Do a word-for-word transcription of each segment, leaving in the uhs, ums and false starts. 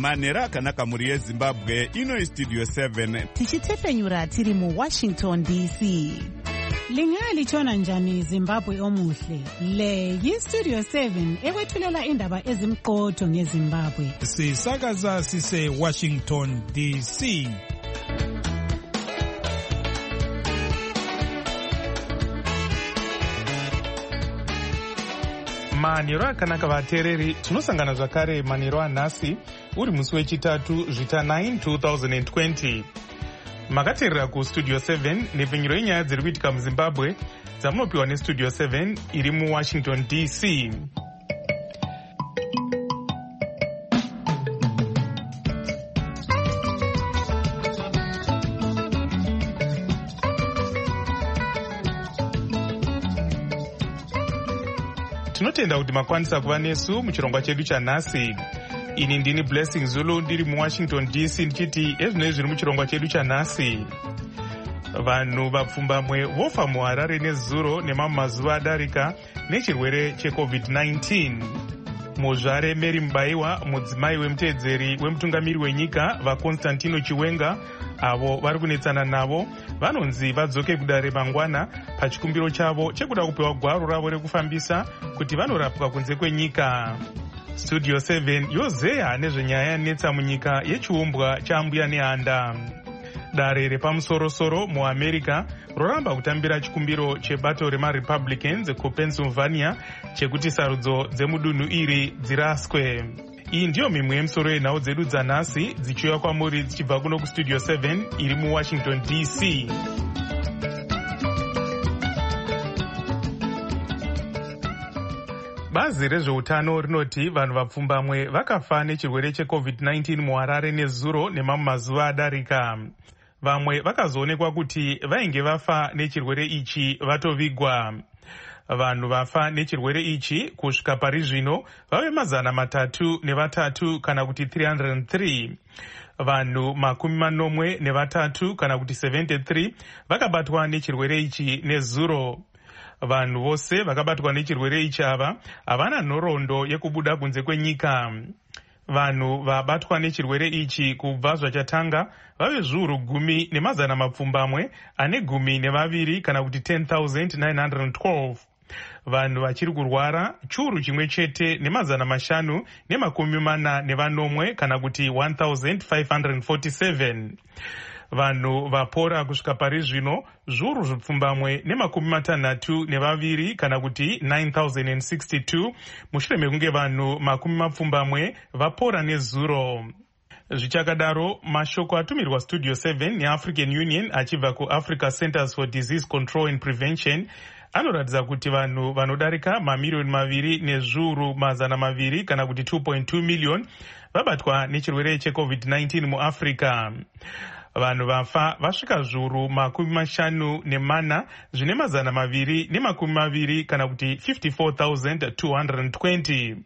manhero akanaka mhuri yezimbabwe. Ino istudio seven tichitefenyura tiri muwashington D C. Lingalitshona njani Zimbabwe omuhle? Le yistudio seven ekwethulela indaba ezimqotho ngeZimbabwe. Sisakaza sise Washington D C. Manhero akanaka vateereri, tinosangana zvakare manhero anhasi uri musi wechitatu zvita nine two thousand twenty. Makateerera kustudio seven nepfenyuro yenyaya dziri kuitika muZimbabwe dzamunopiwa nestudio seven iri muWashington D C. Tinotenda kuti makwanisa kuva nesu muchirongwa chedu chanhasi. Ini ndini Blessing Zulu ndiri muWashington D C ndichiti ezvinoi zviri muchirongwa chedu chanhasi. Vanhu vapfumbamwe vofa muHarare nezuro nemamwe mazuva adarika nechirwere checovid nineteen. Muzvare Mary Mubaiwa, mudzimai wemuteedzeri wemutungamiri wenyika vaConstantino Chiwenga, avo vari kunetsana navo, vanonzi vadzoke kudare mangwana pachikumbiro chavo chekuda kupewa gwaro ravo rekufambisa kuti vanorapwa kunze kwenyika. Studio seven yozeya nezvenyaya yanetsa munyika yechiumbwa chambuya nehanda. Dare repamusorosoro muAmerica roramba kutambira chikumbiro chebato remaRepublicans kuPennsylvania chekuti sarudzo dzemudunhu iri dziraswe. Iyi ndiyo mimwe yemisoro yenhau dzedu dzanhasi dzichiuya kwamuri dzichibva kuno kustudio seven iri muWashington D C. Bazi rezveutano rinoti vanhu vapfumbamwe vakafa nechirwere checovid nineteen muHarare nezuro nemamwe mazuva adarika. Vamwe vakazoonekwa kuti vainge vafa nechirwere ichi vatovigwa. Vanhu vafa nechirwere ichi kusvika pari zvino vave mazana matatu nevatatu kana kuti three hundred three. Vanhu makumi manomwe nevatatu kana kuti seventy-three vakabatwa nechirwere ichi nezuro. Vanhu vose vakabatwa nechirwere ichi ava havana nhoroondo yekubuda kunze kwenyika. Vanhu vabatwa nechirwere ichi kubva zvachatanga vave zviuru gumi nemazana mapfumbamwe ane gumi nevaviri kana kuti ten thousand nine hundred twelve. Vanhu vachiri kurwara chiuru chimwe chete nemazana mashanu nemakumi mana nevanomwe kana kuti one thousand five hundred forty-seven. Vanhu vapora kusvika pari zvino zviuru zvipfumbamwe nemakumi matanhatu nevaviri kana kuti nine thousand sixty-two mushure mekunge vanhu makumi mapfumbamwe vapora nezuro. Zvichakadaro, mashoko atumirwa studio seven neAfrican Union achibva kuAfrica Centers for Disease Control and Prevention anoratidza kuti vanhu vanodarika mamiliyoni maviri nezviuru mazana maviri kana kuti two point two million vabatwa nechirwere checovid nineteen muAfrica. Vanhu vafa vasvika zviuru makumi mashanu nemana zvine mazana maviri nemakumi maviri kana kuti fifty-four thousand two hundred twenty.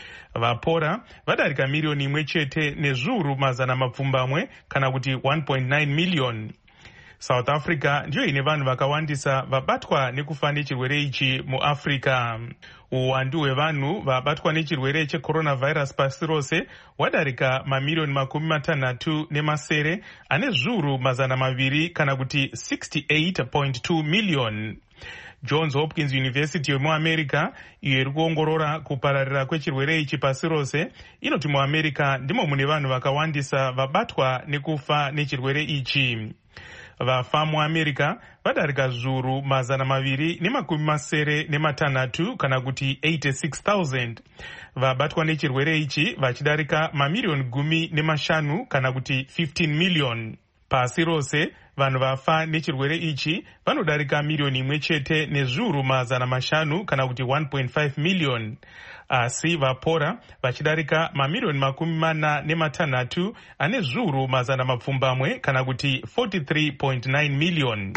Vapora vadarika miriyoni imwe chete nezviuru mazana mapfumbamwe kana kuti one point nine million. South Africa ndiyo ine vanhu vakawandisa vabatwa nekufa nechirwere ichi muAfrica. Uwandu hwevanhu vabatwa nechirwere checoronavirus pasi rose wadarika mamiliyoni makumi matanhatu nemasere ane zviuru mazana maviri kana kuti sixty-eight point two million. Johns Hopkins University yemuAmerica iyo iri kuongorora kupararira kwechirwere ichi pasi rose inoti muAmerica ndimo mune vanhu vakawandisa vabatwa nekufa nechirwere ichi. Vafa muAmerica vadarika zviuru mazana maviri nemakumi masere nematanhatu kana kuti eighty-six thousand. Vabatwa nechirwere ichi vachidarika mamiliyoni gumi nemashanu kana kuti fifteen million. Pasi rose vanhu vafa nechirwere ichi vanodarika miliyoni imwe chete nezviuru mazana mashanu kana kuti one point five million. Asi vapora vachidarika mamiliyoni makumi mana nematanhatu ane zviuru mazana mapfumbamwe kana kuti forty-three point nine million.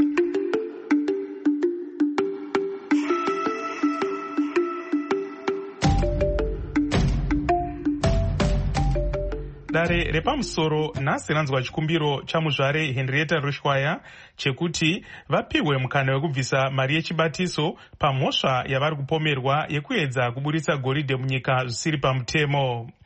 Dare repamusoro nhasi ranzwa chikumbiro chamuzvare Henrietta Rushwaya chekuti vapiwe mukana wekubvisa mari yechibatiso pamhosva yavari kupomerwa yekuedza kuburitsa goridhe munyika zvisiri pamutemo.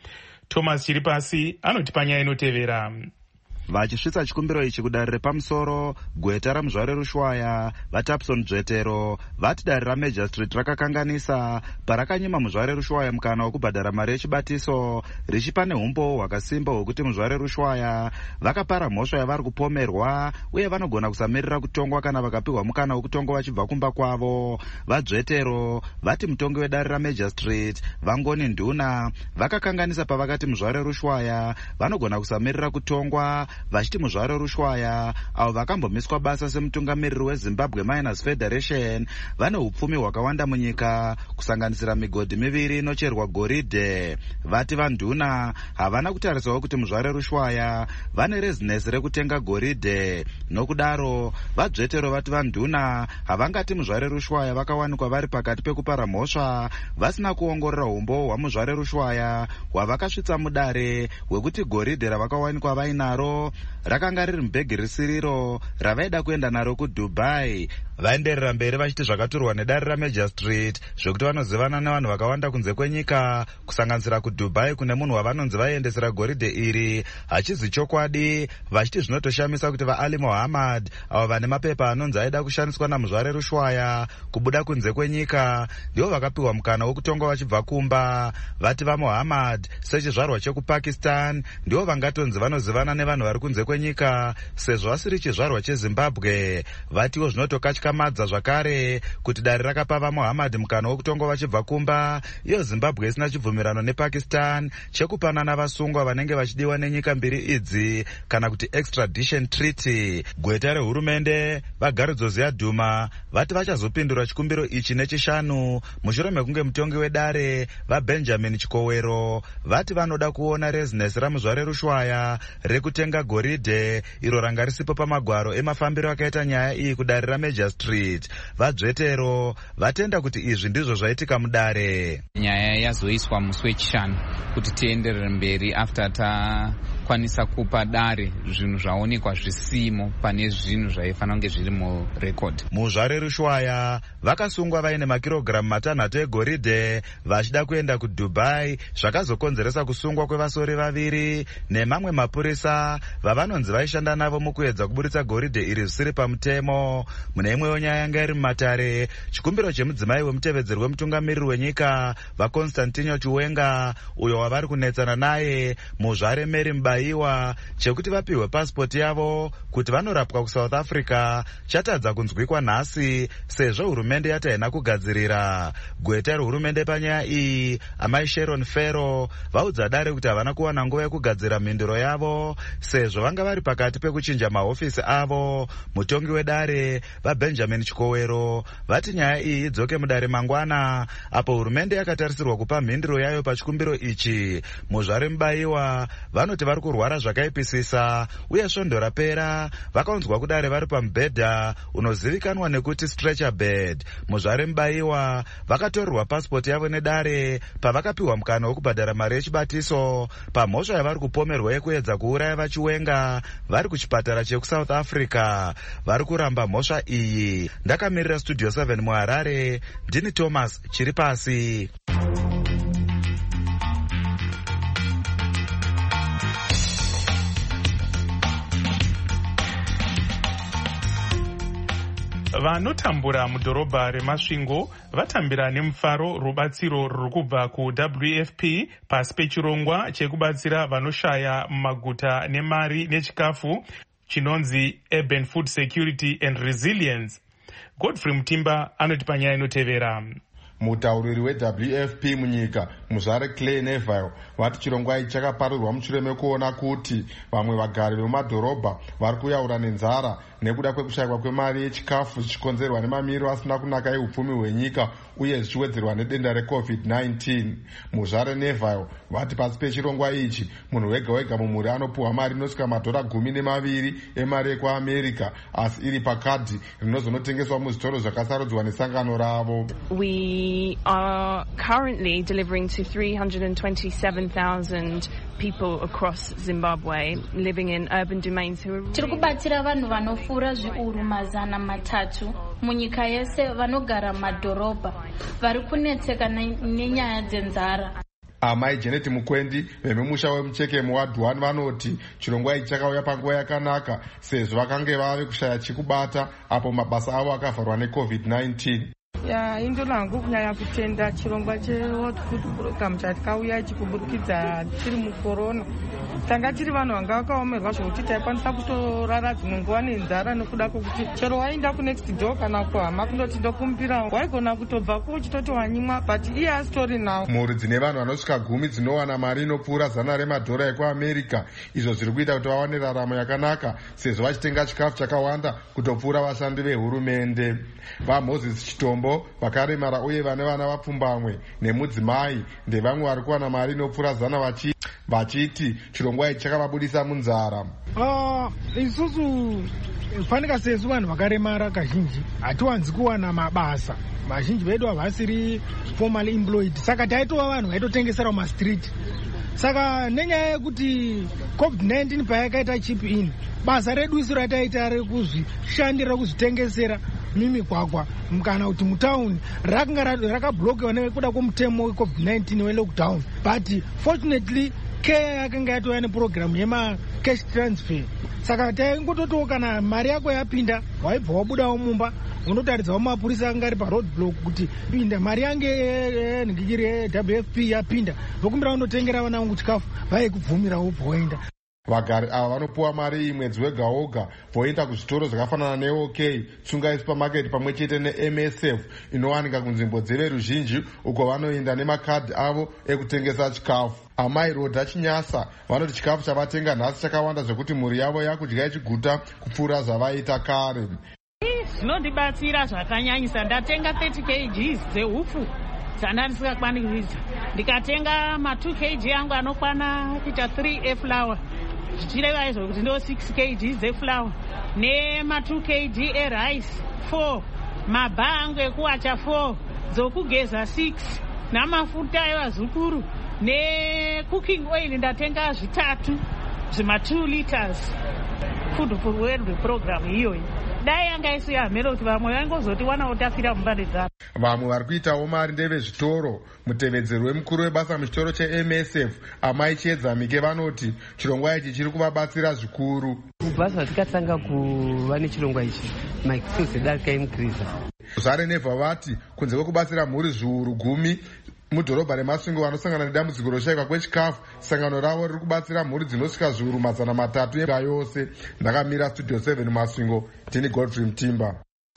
Thomas Chiripasi anoti panyaya inotevera. Vachisvitsa chikumbiro ichi kudare repamusoro, gweta ramuzvare Rushwaya, vaTapson Dzvetero vati dare raMajor Street rakakanganisa parakanyima muzvare Rushwaya mukana wokubhadhara mari yechibatiso, richipa neumbo hwakasimba hwokuti muzvare Rushwaya vakapara mhosva yavari kupomerwa uye vanogona kusamirira kutongwa kana vakapiwa mukana wokutongwa vachibva kumba kwavo. VaDzvetero vati mutongi wedare raMajor Street Vangoni Nduna vakakanganisa pavakati muzvare Rushwaya vanogona kusamirira kutongwa, vachiti muzvare Rushwaya avo vakambomiswa basa semutungamiriri weZimbabwe Miners Federation vane upfumi hwakawanda munyika kusanganisira migodhi miviri inocherwa goridhe. Vati vaNduna havana kutarisawo kuti muzvare Rushwaya vane rezinesi rekutenga goridhe. Nokudaro vaDzvetero vati vaNduna havangati muzvare Rushwaya vakawanikwa vari pakati pekupara mhosva vasina kuongorora umbo hwamuzvare Rushwaya hwavakasvitsa mudare hwekuti goridhe ravakawanikwa vainaro rakanga riri mubhegi risiriro ravaida kuenda naro kuDubai. Vaenderera mberi vachiti zvakaturwa nedare raMajor Street zvokuti vanozivana nevanhu vakawanda kunze kwenyika kusanganisira kuDubai kune munhu wavanonzi vaiendesera goridhe iri hachizi chokwadi, vachiti zvinotoshamisa kuti vaAli Mohammed avo vane mapepa anonzi aida kushandiswa namuzvare Rushwaya kubuda kunze kwenyika ndivo vakapiwa mukana wokutongwa vachibva kumba. Vati vaMohammed sechizvarwa chekupakistan ndivo vangatonzi vanozivana nevanhu vari kunze kwenyika sezvo asiri chizvarwa cheZimbabwe. Vatiwo zvinotokatyamadza zvakare kuti dare rakapa vaMohammed mukana wokutongwa vachibva kumba, iyo Zimbabwe isina chibvumirano nePakistan chekupanana vasungwa vanenge vachidiwa nenyika mbiri idzi kana kuti extradition treaty. Gweta rehurumende vaGaridzos Duma vati vachazopindura chikumbiro ichi nechishanu mushure mekunge mutongi wedare vaBenjamin Chikowero vati vanoda kuona rezinesi ramuzvare Rushwaya rekutenga goridhe iro ranga risipo pamagwaro emafambiro akaita nyaya iyi kudare raMajor Street. VaDzvetero vatenda kuti izvi ndizvo zvaitika mudare. Nyaya yazoiswa musi wechishanu kuti tienderere mberi after takwanisa kupa dare zvinhu zvaonekwa zvisimo pane zvinhu zvaifanira kunge zviri murekodhi. Muzvare Rushwaya vakasungwa vaine makirogiramu matanhatu egoridhe vachida kuenda kuDubai, zvakazokonzeresa kusungwa kwevasori vaviri nemamwe mapurisa vavanonzi vaishanda navo mukuedza kuburitsa goridhe iri zvisiri pamutemo. Mune imwewo nyaya yanga iri mumatare, chikumbiro chemudzimai wemutevedzeri wemutungamiriri wenyika vaConstantino Chiwenga uyo wavari kunetsana naye muzvare Mary Mubaiwa chekuti vapiwe pasipoti yavo kuti vanorapwa kuSouth Africa chatadza kunzwikwa nhasi sezvo hurumende yati haina kugadzirira. Gweta rehurumende panyaya iyi amai Sharon Fero vaudza dare kuti havana kuwana nguva yekugadzira mhinduro yavo sezvo vanga vari pakati pekuchinja mahofisi avo. Mutongi wedare vaBenjamin Chikowero vati nyaya iyi idzoke mudare mangwana apo hurumende yakatarisirwa kupa mhinduro yayo pachikumbiro ichi. Muzvare Mubaiwa vanoti vari kurwara zvakaipisisa uye svondo rapera vakaunzwa kudare vari pamubhedha unozivikanwa nekuti stretcher bed. Muzvare Mubaiwa vakatorerwa pasipoti yavo nedare pavakapiwa mukana wokubhadhara mari yechibatiso pamhosva yavari kupomerwa yekuedza kuuraya vaChiwenga vari kuchipatara chekuSouth Africa. Vari kuramba mhosva iyi. Ndakamirira Studio seven muHarare, ndini Thomas Chiripasi. vanotambura mudhorobha reMasvingo vatambira nemufaro rubatsiro ruri kubva kuW F P pasi pechirongwa chekubatsira vanoshaya mumaguta nemari nechikafu chinonzi Urban Food Security and Resilience. Godfrey Mutimba anoti panyaya inotevera. Mutauriri weW F P munyika muzvare Clay Neville vati chirongwa ichi chakaparirwa mushure mekuona kuti vamwe vagari vemumadhorobha vari kuyaura nenzara nekuda kwekushayikwa kwemari yechikafu zvichikonzerwa nemamiriro asina kunaka eupfumi hwenyika uye zvichiwedzerwa nedenda reCovid nineteen. Muzvare Neville vati pasi pechirongwa ichi munhu wega wega mumhuri anopuhwa mari inosvika madhora gumi nemaviri emari yekuAmerica asi iri pakadhi rinozonotengeswa muzvitoro zvakasarudzwa nesangano ravo. We are currently delivering to three hundred twenty-seven thousand people across Zimbabwe living in urban domains who are really... Tiri kubatsira vanhu vanofura zviuru mazana matatu munyika yese vanogara madhorobha vari kunetseka nenyaya dzenzara. Amai Janet Mukwendi vemumusha wemuchekemo waDhuwani vanoti chirongwa ichi chakauya panguva yakanaka sezvo vakange vave kushaya chekubata apo mabasa avo akavharwa necovid nineteen. Ya indolo hangu kunyanya kutenda chirongwa cheworld food program chatikauya chikuburikidza tiri mukorona. Tanga tiri vanhu vanga vakaomerwa zvokuti taikwanisa kutorara dzimwe nguva nenzara nekuda kwokuti chero waenda kunext door kana kuhama kundoti ndokumbira waigona kutobvako uchitoti wanyimwa but iye asitori nawo. Mhuri dzine vanhu vanosvika gumi dzinowana mari inopfuura zana remadhora ekuamerica, izvo zviri kuita kuti vawane raramo yakanaka sezvo vachitenga chikafu chakawanda kutopfuura vashandi vehurumende. VaMoses Chitombo vakaremara uye vane vana vapfumbamwe nemudzimai ndevamwe vari kuwana mari inopfuura zana vachi vachiti chirongwa ichi chakavabudisa munzara. Uh, isusu fanika sesu vanhu vakaremara kazhinji hatiwanzi kuwana mabasa, vazhinji vedu havasiri formally employed, saka taitova vanhu vaitotengesera mumastreet. Saka nenyaya yekuti covid nineteen payakaita chip in, basa redu isu rataita rekuzvishandira kuzvitengesera mimigwagwa kana kuti mutauni rakanga rakablokiwa nekuda kwomutemo wecovid nineteen welockdown, but fortunately care yakanga yatouya nepurogiramu yemacash transfer. Saka taingototiwo kana mari yako yapinda waibva wabudawo mumba unotaridzawo mapurisa anga ari paroad block kuti pinda mari yange yenhingikiri yeW F P yapinda, vokumbira unotengera vana vangu chikafu vaikubvumira wobva waenda. Vagari ava vanopuwa mari iyi mwedzi wega woga voenda kuzvitoro zvakafanana neOK, Tsungai Supermarket pamwe chete neM S F inowanika kunzvimbo dzeveruzhinji uko vanoenda nemakadhi avo ekutengesa chikafu. Amai Rodha Chinyasa vanoti chikafu chavatenga nhasi chakawanda zvekuti mhuri yavo yakudya ichiguta kupfuura zvavaita kare. Zvinondibatsira zvakanyanyisa. Ndatenga thirty kilograms dzehufu dzanda ndisikakwanisi kuridza, ndikatenga ma two kilograms yangu anokwana kuita three eflour, zvichireva izvo kuti ndo six kilograms dzeflour nema two kilograms erice four, mabha angu ekuwacha four, dzokugeza six, namafuta evazukuru necooking oil ndatenga zvitatu zvima two liters. Food for World program iyoyi dai yanga isu yamhera kuti vamwe vangozoti wana utafira mumbande dzavo. Vamwe vari kuitawo mari ndevezvitoro. Mutevedzeri wemukuru webasa muchitoro cheM S F Amai Chiedzamike vanoti chirongwa ichi chiri kuvabatsira zvikuru. Kubasa tikatanga kuva nechirongwa ichi maexpenses darika increase. Zvare Nevha vati kunze kwekubatsira mhuri zviuru gumi mudhorobha reMasvingo vanosangana nedambudziko roshayikwa kwechikafu, sangano ravo riri kubatsira mhuri dzinosvika zviuru mazana matatu nyika yose. Ndakamira Studio seven Masvingo, ndini Godfrey Mtimba.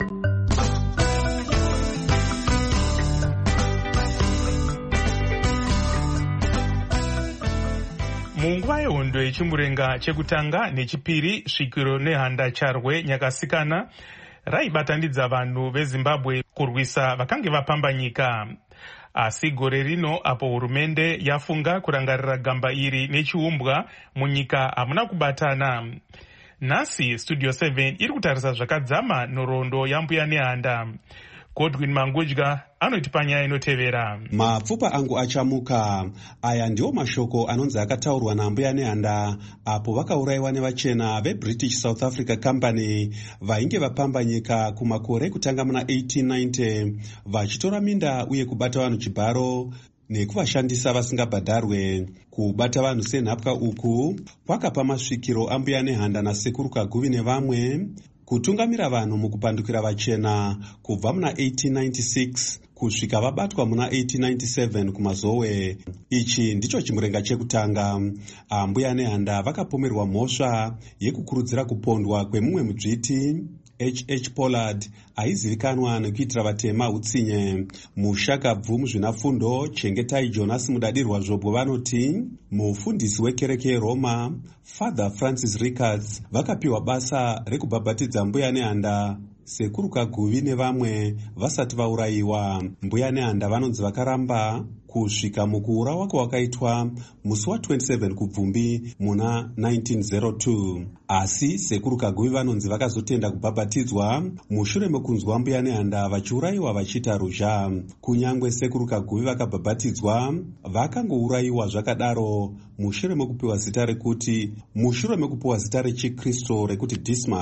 Munguva yehondo yechimurenga chekutanga nechipiri, svikiro nehanda charwe Nyakasikana raibatanidza vanhu veZimbabwe kurwisa vakange vapamba nyika. Asi gore rino apo hurumende yafunga kurangarira gamba iri nechiumbwa munyika hamuna kubatana. Nhasi Studio seven iri kutarisa zvakadzama nhoroondo yambuya nehanda. Godwin Mangudya anoti panyaya inotevera. Mapfupa angu achamuka. Aya ndiwo mashoko anonzi akataurwa nambuya nehanda apo vakaurayiwa nevachena veBritish South Africa Company vainge vapamba nyika kumakore kutanga muna eighteen ninety vachitora minda uye kubata vanhu chibharo nekuvashandisa vasingabhadharwe. Kubata vanhu senhapwa uku kwakapa masvikiro ambuya nehanda nasekuru Kaguvi nevamwe kutungamira vanhu mukupandukira vachena kubva muna eighteen ninety-six kusvika vabatwa muna eighteen ninety-seven kumazowe. Ichi ndicho chimurenga chekutanga. Ambuya nehanda vakapomerwa mhosva yekukurudzira kupondwa kwemumwe mudzviti H H Pollard aizivikanwa nekuitira vatema utsinye. Mushakabvu muzvinafundo Chengetai Jonas Mudadirwa Zvobo vanoti mufundisi wekereke yeRoma Father Francis Rickards vakapiwa basa rekubhabhatidza mbuya nehanda sekuru Kaguvi nevamwe vasati vaurayiwa. Mbuya nehanda vanonzi vakaramba kusvika mukuurawa kwakaitwa musi wa twenty-seven kubvumbi muna nineteen oh two. Asi sekuru Kaguvi vanonzi vakazotenda kubhabhatidzwa mushure mekunzwa mbuya nehanda vachiurayiwa vachiita ruzha. Kunyangwe sekuru Kaguvi vakabhabhatidzwa vakangourayiwa zvakadaro mushure mekupiwa zita rekuti mushure mekupiwa zita rechiKristu rekuti Dismas.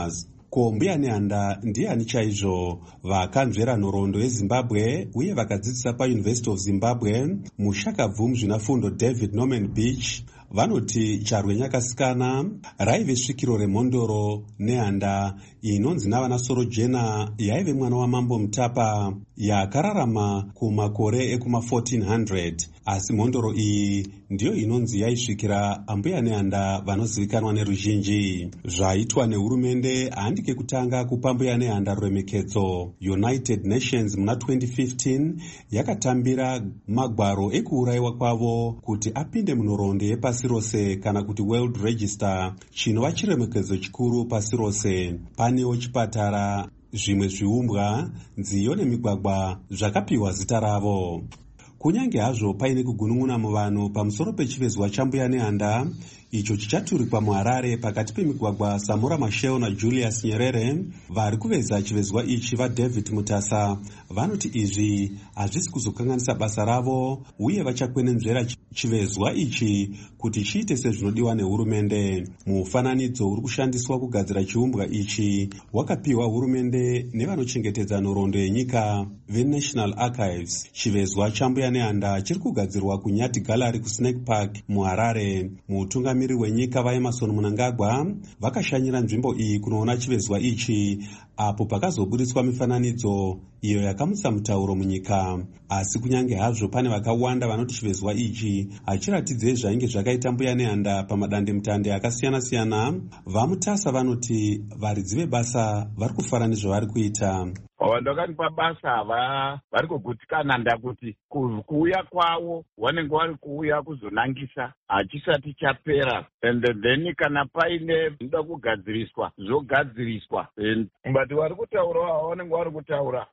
Ko mbuya nehanda ndiani chaizvo? Vakanzvera nhoroondo yezimbabwe uye vakadzidzisa paUniversity of Zimbabwe mushakabvu muzvinafundo David Norman Beach vanoti charwe nyakasikana raive svikiro remhondoro nehanda inonzi navanasoro jena yaive mwana wamambo Mutapa yakararama kumakore ekuma fourteen hundred, asi mhondoro iyi ndiyo inonzi yaisvikira ambuya nehanda vanozivikanwa neruzhinji. Zvaitwa nehurumende handike kutanga kupa mbuya nehanda ruremekedzo. United Nations muna twenty fifteen yakatambira magwaro ekuurayiwa kwavo kuti apinde munhoroondo yepasi rose kana kuti World Register, chinova chiremekedzo chikuru pasi rose. Panewo chipatara, zvimwe zviumbwa, nziyo nemigwagwa zvakapiwa zita ravo. Kunyange hazvo paine kugunun'una muvanhu pamusoro pechivezwa chambuya nehanda icho chichaturikwa muHarare pakati pemigwagwa Samora Machel naJulius Nyerere, vari kuveza chivezwa ichi vaDavid Mutasa vanoti izvi hazvisi kuzokanganisa basa ravo uye vachakwenenzvera chivezwa ichi kuti chiite sezvinodiwa nehurumende. Mufananidzo uri kushandiswa kugadzira chiumbwa ichi wakapiwa hurumende nevanochengetedza nhoroondo yenyika veNational Archives. Chivezwa chambuya nehanda chiri kugadzirwa kuNyati Gallery kuSnake Park muHarare. Mutungamiri wenyika vaEmerson Mnangagwa vakashanyira nzvimbo iyi kunoona chivezwa ichi apo pakazoburitswa mifananidzo iyo yakamutsa mutauro munyika. Asi kunyange hazvo pane vakawanda vanoti chivezwa ichi hachiratidze zvainge zvakaita mbuya nehanda pamadandemutande akasiyana-siyana, vaMutasa vanoti varidzi vebasa vari kufara nezvavari kuita. Vandakanipa basa vari kugutikana ndakuti kuuya kwavo vanenge vari kuuya kuzonangisa hachisati chapera, and then kana paine zvinoda kugadziriswa zvogadziriswa, but vari kutaura vanenge vari kutaura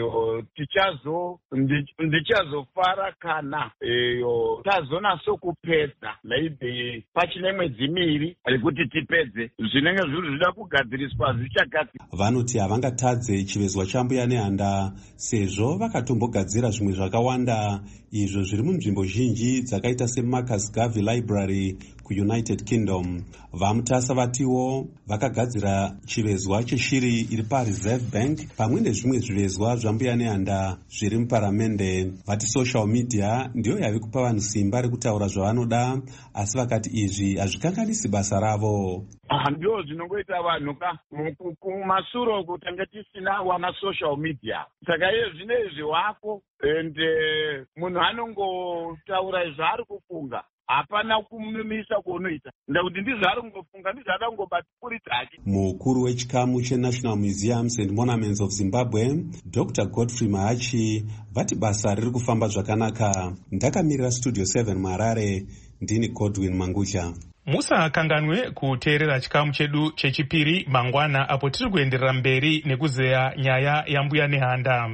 tichazo ndichazofara kana tazonaso kupedza maybe pachine mwedzi miviri kuti tipedze zvinenge zviri zvida kugadziriswa zvichagadzirwa. Vanoti havangatadze chivezwa chambuya nehanda sezvo vakatombogadzira zvimwe zvakawanda izvo zviri munzvimbo zhinji dzakaita seMarcus Garvey Library kuUnited Kingdom. VaMutasa vatiwo vakagadzira chivezwa cheshiri iri paReserve Bank pamwe nezvimwe zvivezwa zvambuya nehanda zviri muparamende. Vati social media ndiyo yave kupa vanhu simba rekutaura zvavanoda, asi vakati izvi hazvikanganisi basa ravo. Ndio zvinongoita vanhu ka kumasuro kutanga tisina wana social media. Saka iye zvinezvi wako and munhu anongotaura zvaari kufunga, hapana kumumisa kunoita ndakuti ndizvaari kungofunga, ndizvaada kungobatikuridza hake. Mukuru wechikamu cheNational Museums and Monuments of Zimbabwe Doctor Godfrey Mahachi vati basa riri kufamba zvakanaka. Ndakamirira Studio seven muHarare, ndini Godwin Mangudya. Musakanganwe kuteerera chikamu chedu chechipiri mangwana apo tiri kuenderera mberi nekuzeya nyaya yambuya nehanda.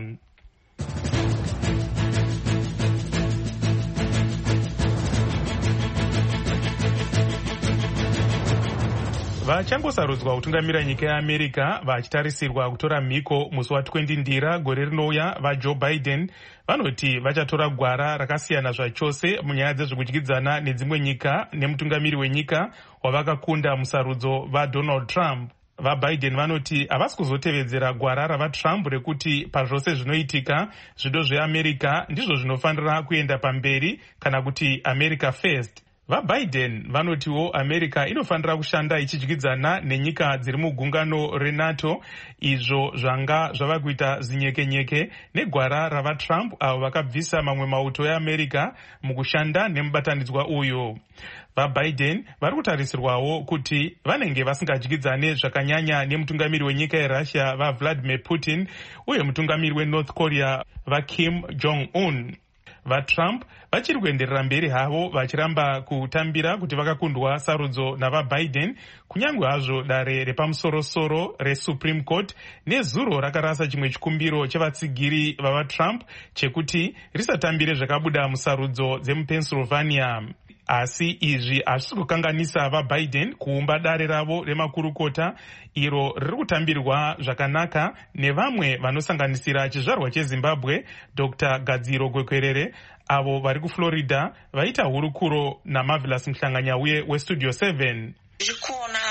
Vachangosarudzwa kutungamira nyika yeAmerica vachitarisirwa kutora mhiko musi watwenty ndira gore rinouya vaJoe Biden vanoti vachatora gwara rakasiyana zvachose munyaya dzezvekudyidzana nedzimwe nyika nemutungamiri wenyika wavakakunda musarudzo vaDonald Trump. VaBiden vanoti havasi kuzotevedzera gwara ravaTrump rekuti pazvose zvinoitika zvido zveAmerica ndizvo zvinofanira kuenda pamberi kana kuti America First. VaBiden vanotiwo America inofanira kushanda ichidyidzana nenyika dziri mugungano reNATO, izvo zvanga zvava kuita zinyekenyeke negwara ravaTrump avo vakabvisa mamwe mauto eAmerica mukushanda nemubatanidzwa uyu. VaBiden vari kutarisirwawo kuti vanenge vasingadyidzane zvakanyanya nemutungamiri wenyika yeRussia vaVladimir Putin uye mutungamiri weNorth Korea vaKim Jong-un. VaTrump vachiri kuenderera mberi havo vachiramba kutambira kuti vakakundwa sarudzo navaBiden, kunyange hazvo dare repamusorosoro reSupreme Court nezuro rakarasa chimwe chikumbiro chevatsigiri vavaTrump chekuti risatambire zvakabuda musarudzo dzemuPennsylvania. Asi izvi hazvisi kukanganisa vaBiden kuumba dare ravo remakurukota iro riri kutambirwa zvakanaka nevamwe vanosanganisira chizvarwa cheZimbabwe Doctor Gadziro Gwekwerere avo vari kuFlorida vaita hurukuro naMarvelous Mhlanganyauye weStudio seven. Ndiri kuona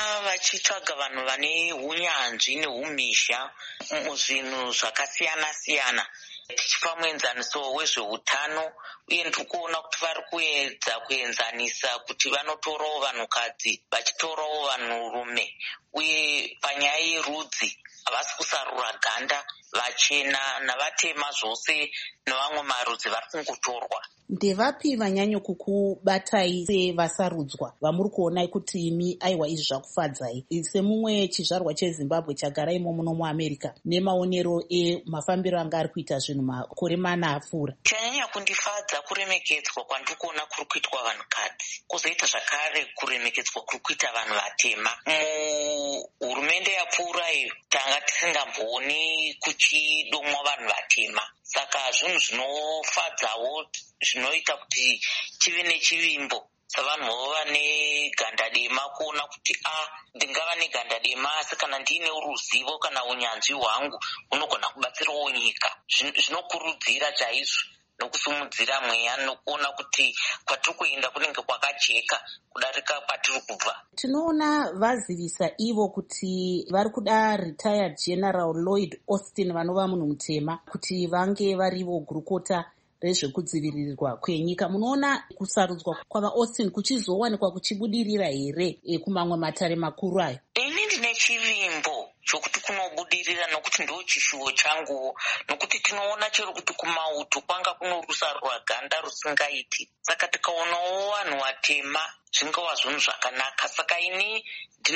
vachitsvaga vanhu vane unyanzvi neumhizha muzvinhu zvakasiyana siyana, tichipa muenzaniso wezveutano, uye ndiri kuona kuti vari kuedza kuenzanisa kuti vanotorawo vanhukadzi vachitorawo vanhurume, uye panyaya yerudzi havasi kusarura ganda, vachena navatema zvose nevamwe marudzi vari kungotorwa. Ndevapi vanyanyo kukubatai sevasarudzwa vamuri kuonai kuti imi aiwa izvi zvakufadzai semumwe chizvarwa cheZimbabwe chagara imo muno muAmerica nemaonero emafambiro anga ari kuita zvinhu makore mana apfuura? Chanyanya kundifadza kuremekedzwa kwandiri kuona kuri kuitwa vanhukadzi, kwozoita zvakare kuremekedzwa kuri kuita vanhu vatema. Muhurumende yapfuura iyo tanga tisingambooni kuchidomwa vanhu vatema, saka zvinhu zvinofadzawo zvinoita kuti tive nechivimbo savanhu vavo vane ganda dema, kuona kuti a ndingava neganda dema asi kana ndiine ruzivo kana unyanzvi hwangu unogona kubatsirawo nyika. Zvinokurudzira chaizvo nokusumudzira mweya nokuona kuti kwatiri kuenda kunenge kwakajeka kudarika kwatiri kubva. Tinoona vazivisa ivo kuti vari kuda retired General Lloyd Austin vanova munhu mutema kuti vange varivo gurukota rezvekudzivirirwa kwenyika. Munoona kusarudzwa kwava Austin kuchizowanikwa kuchibudirira here kumamwe matare makuru ayo? Ini ndine chivimbo chokuti kunobudirira nokuti ndo chishuwo changuwo, nokuti tinoona chero kuti kumauto kwanga kunorusarwa ganda rusingaiti, saka tikaonawo vanhu vatema zvingava zvinhu zvakanaka. Saka ini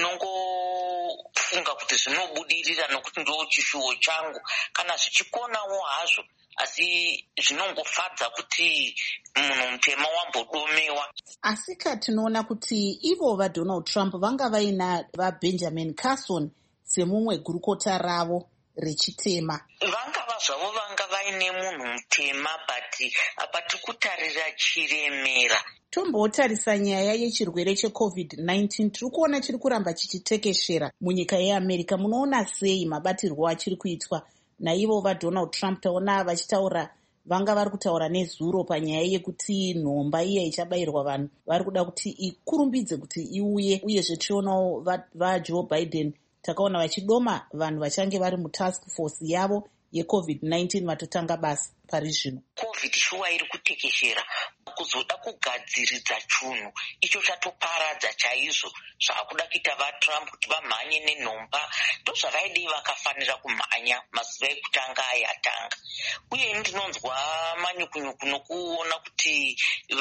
ndinongofunga kuti zvinobudirira nokuti ndo chishuwo changu, kana zvichikonawo hazvo asi zvinongofadza kuti munhu mutema wambodomewa. Asika tinoona kuti ivo vaDonald Trump vanga vaina vaBenjamin Carson semumwe gurukota ravo rechitema. Vangava zvavo vanga vaine munhu mutema, but apa tiri kutarira chiremera. Tombotarisa nyaya yechirwere checovid nineteen. Tiri kuona chiri kuramba chichitekeshera munyika yeAmerica. Munoona sei mabatirwo achiri kuitwa naivo vaDonald Trump? Taona vachitaura, vanga vari kutaura nezuro panyaya yekuti nhomba iya ichabayirwa vanhu vari kuda kuti ikurumbidze kuti iuye, uyezve tionawo vaJoe Biden takaona vachidoma vanhu vachange vari mutask force yavo yecovid nineteen vatotanga basa pari zvino. Covid shuwa iri kutekeshera, kuzoda kugadziridza chunhu icho chatoparadza chaizvo. Zvaakuda kuita vaTrump kuti vamhanye nenhomba ndozvavaidei vakafanira kumhanya mazuva ekutanga ayatanga. Uye ndinonzwa manyukunyuku nokuona kuti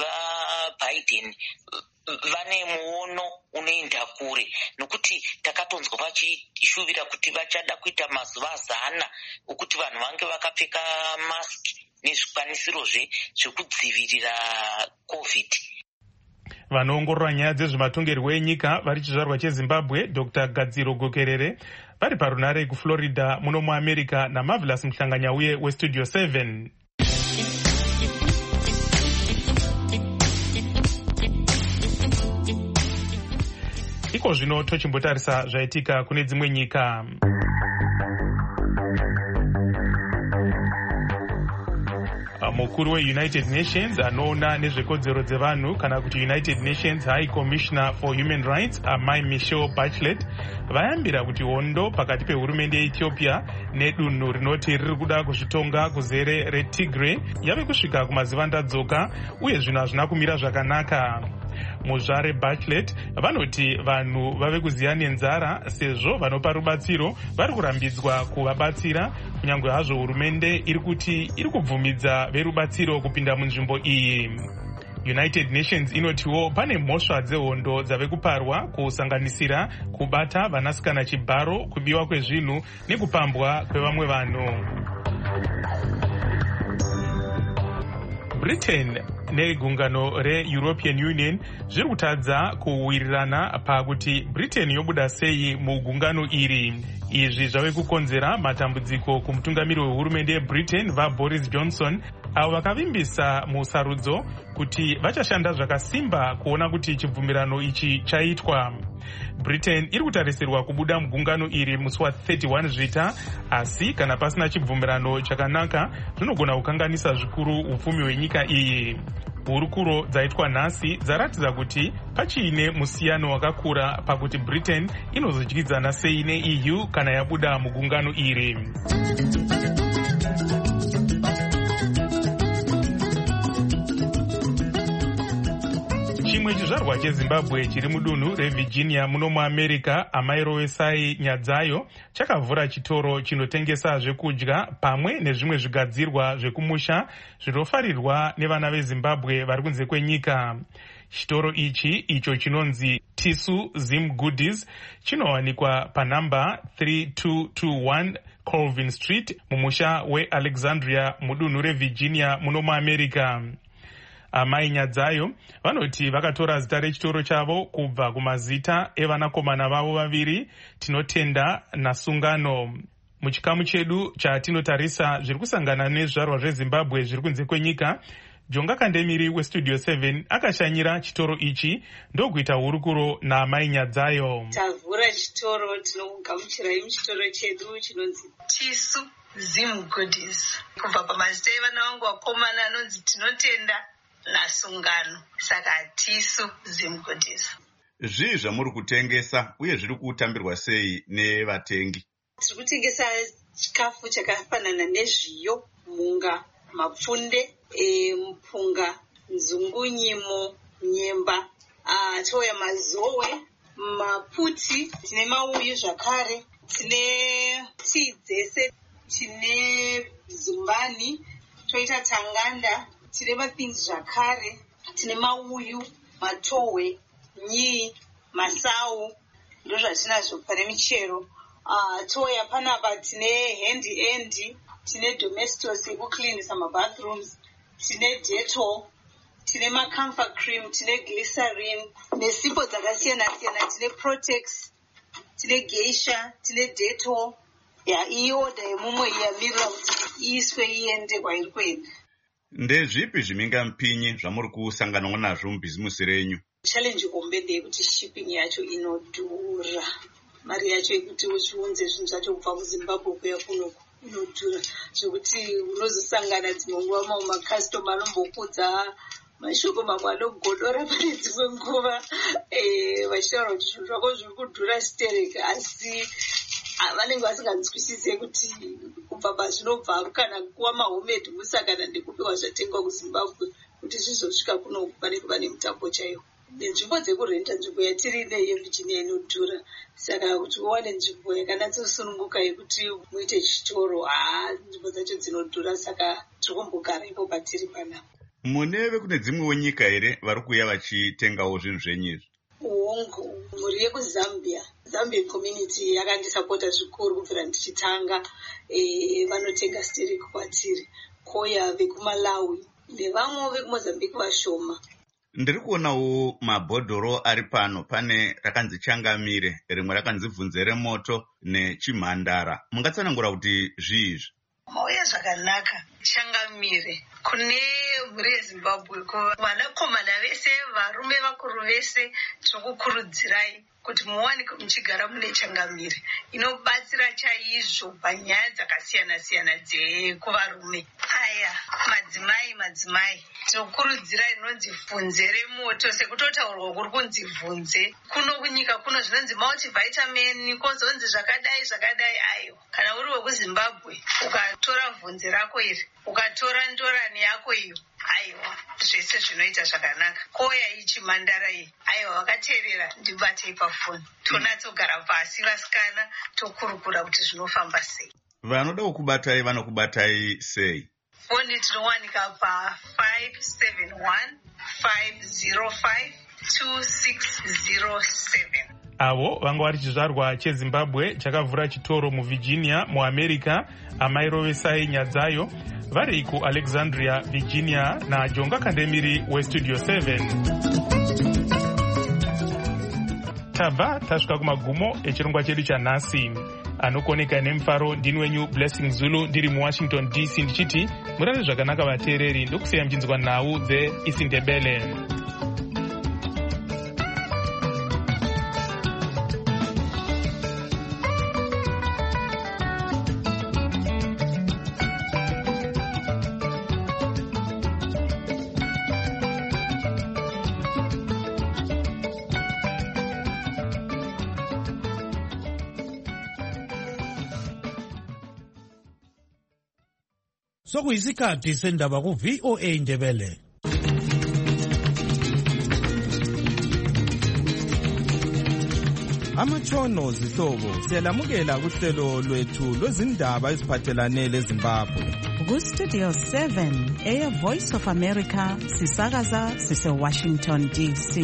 vaBiden vane muono unoenda kure, nokuti takatonzwa vachishuvira kuti vachada kuita mazuva zana okuti vanhu vange vakapfeka masiki nezvikwanisirozve zvekudzivirira covid. Vanoongorora nyaya dzezvematongerwo enyika vari chizvarwa cheZimbabwe Doctor Gadziro Gokerere vari parunare kuFlorida muno muAmerica naMarvelous Muhlanganyauye weStudio seven. Iko zvino tochimbotarisa zvaitika kune dzimwe nyika. Mukuru weUnited Nations anoona nezvekodzero dzevanhu kana kuti United Nations High Commissioner for Human Rights Amai Michelle Bachelet vayambira kuti hondo pakati pehurumende yeEthiopia nedunhu rinoti riri kuda kuzvitonga kuzere reTigray yave kusvika kumazivandadzoka uye zvinhu hazvina kumira zvakanaka. Muzvare Bachelet vanoti vanhu vave kuziya nenzara sezvo vanopa rubatsiro vari kurambidzwa kuvabatsira, kunyange hazvo hurumende iri kuti iri kubvumidza verubatsiro kupinda munzvimbo iyi. United Nations inotiwo pane mhosva dzehondo dzave kuparwa kusanganisira kubata vanasikana chibharo, kubiwa kwezvinhu nekupambwa kwevamwe vanhu. Britain negungano reEuropean Union zviri kutadza kuwirirana pakuti Britain yobuda sei mugungano iri. Izvi zvave kukonzera matambudziko kumutungamiri wehurumende yeBritain vaBoris Johnson, avo vakavimbisa musarudzo kuti vachashanda zvakasimba kuona kuti chibvumirano ichi chaitwa. Britain iri kutarisirwa kubuda mugungano iri musi wa31 zvita, asi kana pasina chibvumirano chakanaka zvinogona kukanganisa zvikuru upfumi hwenyika iyi. hurukuro dzaitwa nhasi dzaratidza kuti pachiine musiyano wakakura pakuti britain inozodyidzana sei ne-E U kana yabuda mugungano iri. chimwe chizvarwa chezimbabwe chiri mudunhu revirginia muno muamerica, amai Rowesai Nyadzayo, chakavhura chitoro chinotengesa zvekudya pamwe nezvimwe zvigadzirwa zvekumusha zvinofarirwa nevana vezimbabwe vari kunze kwenyika. Chitoro ichi icho chinonzi Tisu Zim Goodies chinowanikwa panhamba three two two one Colvin Street mumusha weAlexandria mudunhu revirginia muno muamerica. Amai Nyadzayo vanoti vakatora zita rechitoro chavo kubva kumazita evanakomana vavo vaviri, Tinotenda naSungano. Muchikamu chedu chatinotarisa zviri kusangana nezvarwa zvezimbabwe zviri kunze kwenyika, Jonga Kandemiri westudio seven akashanyira chitoro ichi ndokuita hurukuro naamai Nyadzayo. Tavhura chitoro, tinokugamuchirai muchitoro chedu chinonzi Tisu Zim Goodies. Kubva pamazita evana vangu vakomana anonzi Tinotenda naSungano, saka Tisu Zim Goodies. Zvii zvamuri kutengesa uye zviri kutambirwa sei nevatengi? Tiri kutengesa chikafu chakafanana nezviyo, munga, mapfunde, e, mpunga, nzungunyimo, nyemba, touya mazowe, maputi, tine mauyu zvakare, tine tii dzese, tine zumbani, toita tanganda, tine mapinzi zvakare, tine mauyu, matowe, nyii, masau, ndo zvatinazvo pane michero. Uh, toya panapa tine handy endi, tine domestos yekucleanisa mabathrooms, tine Dettol, tine macomfort cream, tine glycerin, nesipo dzakasiyana siyana, tine Protex, tine Geisha, tine Dettol. Ya iyi oda yemumwe yamirira kuti iiswe iende kwairi kuenda. Ndezvipi zvimingampinyi zvamuri kusangana nazvo mubhizimusi renyu? Challenge hombe ndeyekuti shipping yacho inodhura. Mari yacho yekuti uchiunze zvinhu zvacho kubva kuZimbabwe kuya kuno inodhura, zvekuti unozosangana dzimwe nguva mamwe makastoma anombokudza mashoko mamwe anogodora pane dzimwe nguva vachitaura kuti zvinhu zvako zviri kudhura stereki, asi vanenge vasinganzwisise kuti kubva pazvinobva kana kuwa mahomemade musakana ndekupiwa zvatengwa kuZimbabwe kuti zvizosvika kuno pane kuva nemutambo chaiwo. Nenzvimbo dzekurenta nzvimbo yatiri ine yevirginia inodhura, saka kuti uwane nzvimbo yakanatsosununguka yekuti muite chitoro, haa, nzvimbo dzacho dzinodhura, saka tiri kumbogara ipo patiri panapa. Muneve kune dzimwewo nyika here vari kuuya vachitengawo zvinhu zvenyu izvi? Hongu, mhuri yekuZambia, Zambian community yakandisapota zvikuru kubvira ndichitanga, e, vanotenga stereki kwatiri. Koya vekuMalawi nevamwe vekuMozambique vashoma. Ndiri kuonawo mabhodhoro ari pano, pane rakanzi Changamire, rimwe rakanzi Bvunze remoto neChimhandara. Mungatsanangura kuti zviizvi? Mauya zvakanaka. Changamire kune mhuri yeZimbabwe, vanakomana vese, varume vakuru vese, tinokukurudzirai kuti muwanike muchigara mune Changamire inobatsira chaizvo panyaya dzakasiyana siyana dzekuvarume. Aya madzimai madzimai tinokurudzirai inonzi Bvunze remoto, sekutotaurwa kuri kunzi bvunze kuno kunyika kuno zvinonzi multivitamin, kozonzi zvakadai zvakadai. Ayo kana uri wekuZimbabwe ukatora bvunze rako iri, ukatora ndorani yako iyo, aiwa zvese zvinoita zvakanaka. Koya iChimhandara iyi, aiwa vakateerera ndibatei pafoni, tonatsogara pasi vasikana tokurukura kuti zvinofamba sei. Vanoda kukubatai vanokubatai sei? Foni tinowanika pa five seven one five zero five two six zero seven. Avo vanga vari chizvarwa cheZimbabwe chakavhura chitoro muVirginia muAmerica, amai Rowesai Nyadzayo vari kuAlexandria, Virginia, naJonga Kandemiri westudio seven. Tabva tasvika kumagumo echirongwa chedu chanhasi. Anokoneka nemufaro ndini wenyu Blessing Zulu ndiri muWashington D C ndichiti murare zvakanaka vateereri, ndokusiya mchinzwa nhau the Isindebele. Sokuyisikhathi sendaba ku V O A Ndebele. Amatshono zihlobo siyalamukela kuhlelo lwethu lwezindaba eziphathelane leZimbabwe. Ku Studio seven eya Voice of America sisakaza sise Washington D C.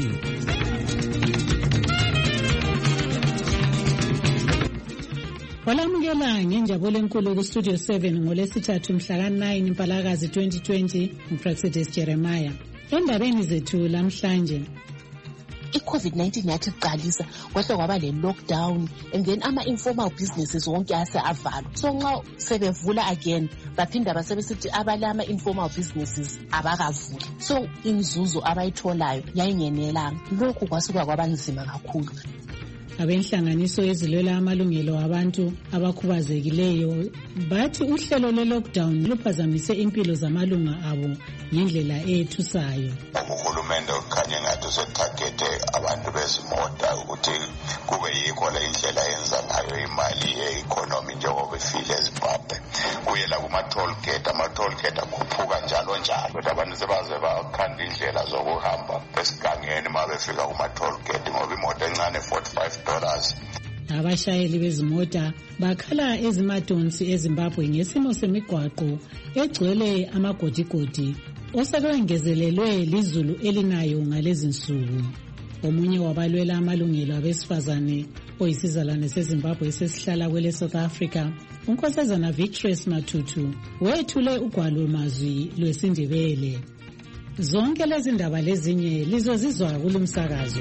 Walamukela ngenjabulo enkulu ku Studio seven ngolesithathu mhla ka nine Mpalakazi twenty twenty uPrexident Jeremiah. Endabeni zethu lamhlanje i-COVID nineteen yathi iqalisa kwahle kwaba le lockdown and then ama-informal businesses wonke ase avalwa. So nxa sebevula again baphinda basebesithi abale ama-informal businesses abakavuli. So inzuzo abayitholayo yayingenelanga. Lokhu kwasuka kwabanzima kakhulu. Abenhlanganiso ezilwela amalungelo abantu abakhubazekileyo bathi uhlelo le-lockdown luphazamise impilo zamalunga abo ngendlela ethusayo. Uhulumende ukhanye ngathi usetargete abantu bezimota ukuthi kube yikho le indlela yenza ngayo imali ye-economy njengoba ifile eZimbabwe. Kuye la kuma-toll gate, ama-toll gate akhuphuka njalo njalo. Kodwa abantu sebaze bakhanda indlela zokuhamba esigangeni uma befika kuma-toll gate ngoba imoto encane forty-five dollars. Abashayeli bezimota bakhala ezimadonsi eZimbabwe ngesimo semigwaqo egcwele amagodigodi osebengezelelwe lizulu elinayo ngalezi nsuku. Omunye wabalwela amalungelo abesifazane oyisizalwane seZimbabwe esesihlala kwele South Africa, uNkosazana Victorious Matutu, wethule ugwalo mazwi lwesiNdebele. Zonke lezi ndaba lezinye lizozizwa kulumsakazo.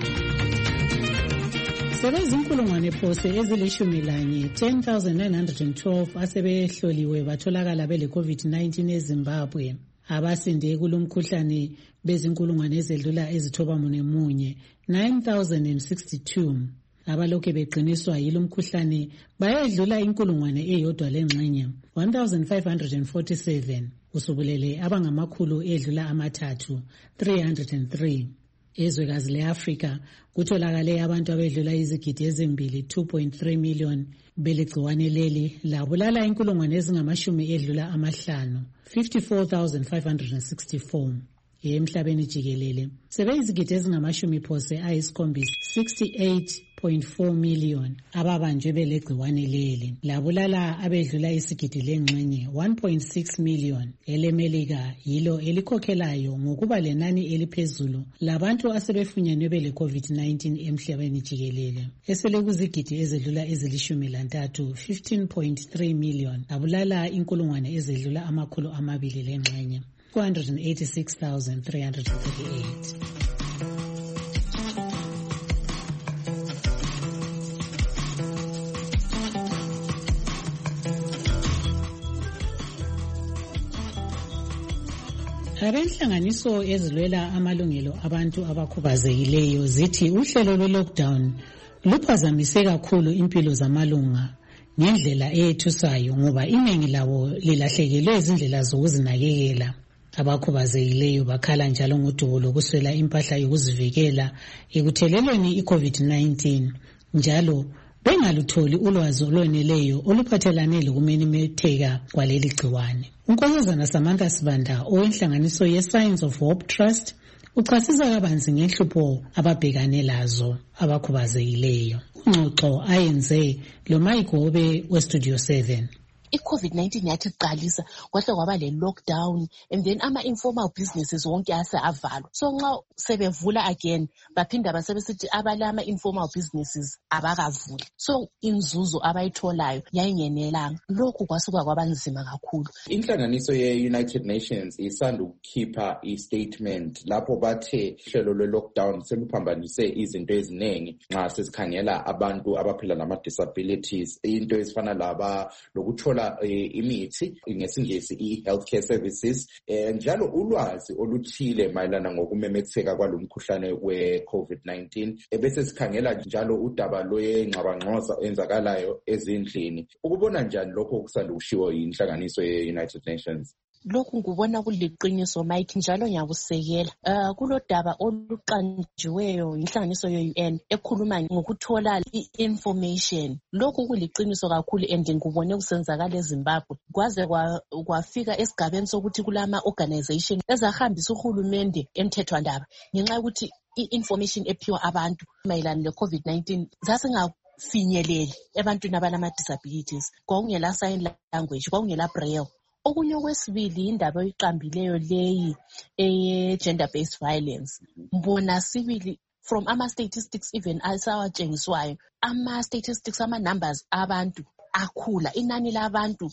Sebezinkulungwane phose ezilishumi lanye ten thousand nine hundred twelve asebehloliwe batholakala bele COVID nineteen eZimbabwe. Abasinde kulomkhuhlane bezinkulungwane ezedlula ezithoba munemunye nine thousand sixty-two. Abalokhe beqiniswa yilomkhuhlane bayedlula inkulungwane eyodwa lengxenye one thousand five hundred forty-seven. Usubulele abangamakhulu edlula amathathu three hundred three. Ezwekazi le-Afrika kutholakale abantu abedlula izigidi ezimbili two point three million beligciwane leli labulala inkulungwane ezingamashumi edlula amahlanu fifty-four thousand five hundred sixty-four. Emhlabeni jikelele sebeyizigidi ezingamashumi phose ayisikhombisa sixty-eight point four million ababanjwe belegciwane leli labulala abedlula isigidi lengxenye one point six million. EleMelika yilo elikhokhelayo ngokuba lenani eliphezulu labantu asebefunyanwe bele COVID nineteen emhlabeni jikelele esele kuzigidi ezedlula ezilishumi lantathu fifteen point three million abulala inkulungwane ezedlula amakhulu amabili lengxenye two hundred eighty-six thousand three hundred thirty-eight. Abenhlanganiso ezilwela amalungelo abantu abakhubazekileyo zithi uhlelo lwe-lockdown luphazamise kakhulu impilo zamalunga ngendlela eyethusayo ngoba iningi labo lilahlekelwe izindlela zokuzinakekela. Abakhubazekileyo bakhala njalo ngodubo lokuswela impahla yokuzivikela ekuthelelweni i-COVID nineteen njalo bengalutholi ulwazi olweneleyo oluphathelane lokumemetheka kwaleli gciwane. uNkosazana Samantha Sibanda owenhlanganiso ye-Signs of Hope Trust uchasisa kabanzi ngenhlupho ababhekane lazo abakhubazekileyo. Ungxoxo ayenze lo Mayigobe weStudio seven. I-COVID nineteen yathi iqalisa kwahle kwaba le lockdown and then ama-informal businesses wonke ase avalwa. So nxa sebevula again baphinda basebesithi abale ama-informal businesses abakavuli. So inzuzo abayitholayo yayingenelanga. Lokhu kwasuka kwabanzima kakhulu. Inhlanganiso ye-United Nations isanda ukukhipha i-statement lapho bathe uhlelo lwe-lockdown seluphambanise izinto eziningi nxa sesikhangela abantu abaphila nama-disabilities, into ezifana laba lokuthola imithi ngesingisi i-healthcare services njalo ulwazi oluthile mayelana ngokumemetheka kwalomkhuhlane we-COVID nineteen ebese sikhangela njalo udaba lwengxabangxoza enzakalayo ezindlini. Ukubona njani lokho kusanda kushiwo inhlanganiso ye-United Nations? lokhu ngubona kuliqiniso Mike njalo ngiyakusekela. Uh, kulodaba oluqanjiweyo inhlanganiso ye-U N ekhuluma ngokuthola i-information. Lokhu kuliqiniso kakhulu and ngubone kusenzakala eZimbabwe. Kwaze kwafika esigabeni sokuthi kulama organization ezahambisa uhulumende emthethwandaba ngenxa yokuthi i-information ephiwa abantu mayelana le-COVID nineteen zasingafinyeleli ebantwini abalama-disabilities. Kwakungela sign language, kwakungela braille. Okunye okwesibili indaba oyiqambileyo leyi eye-gender-based violence. Mbona sibili from ama-statistics even asawatshengiswayo, ama-statistics, ama-numbers abantu akhula, inani labantu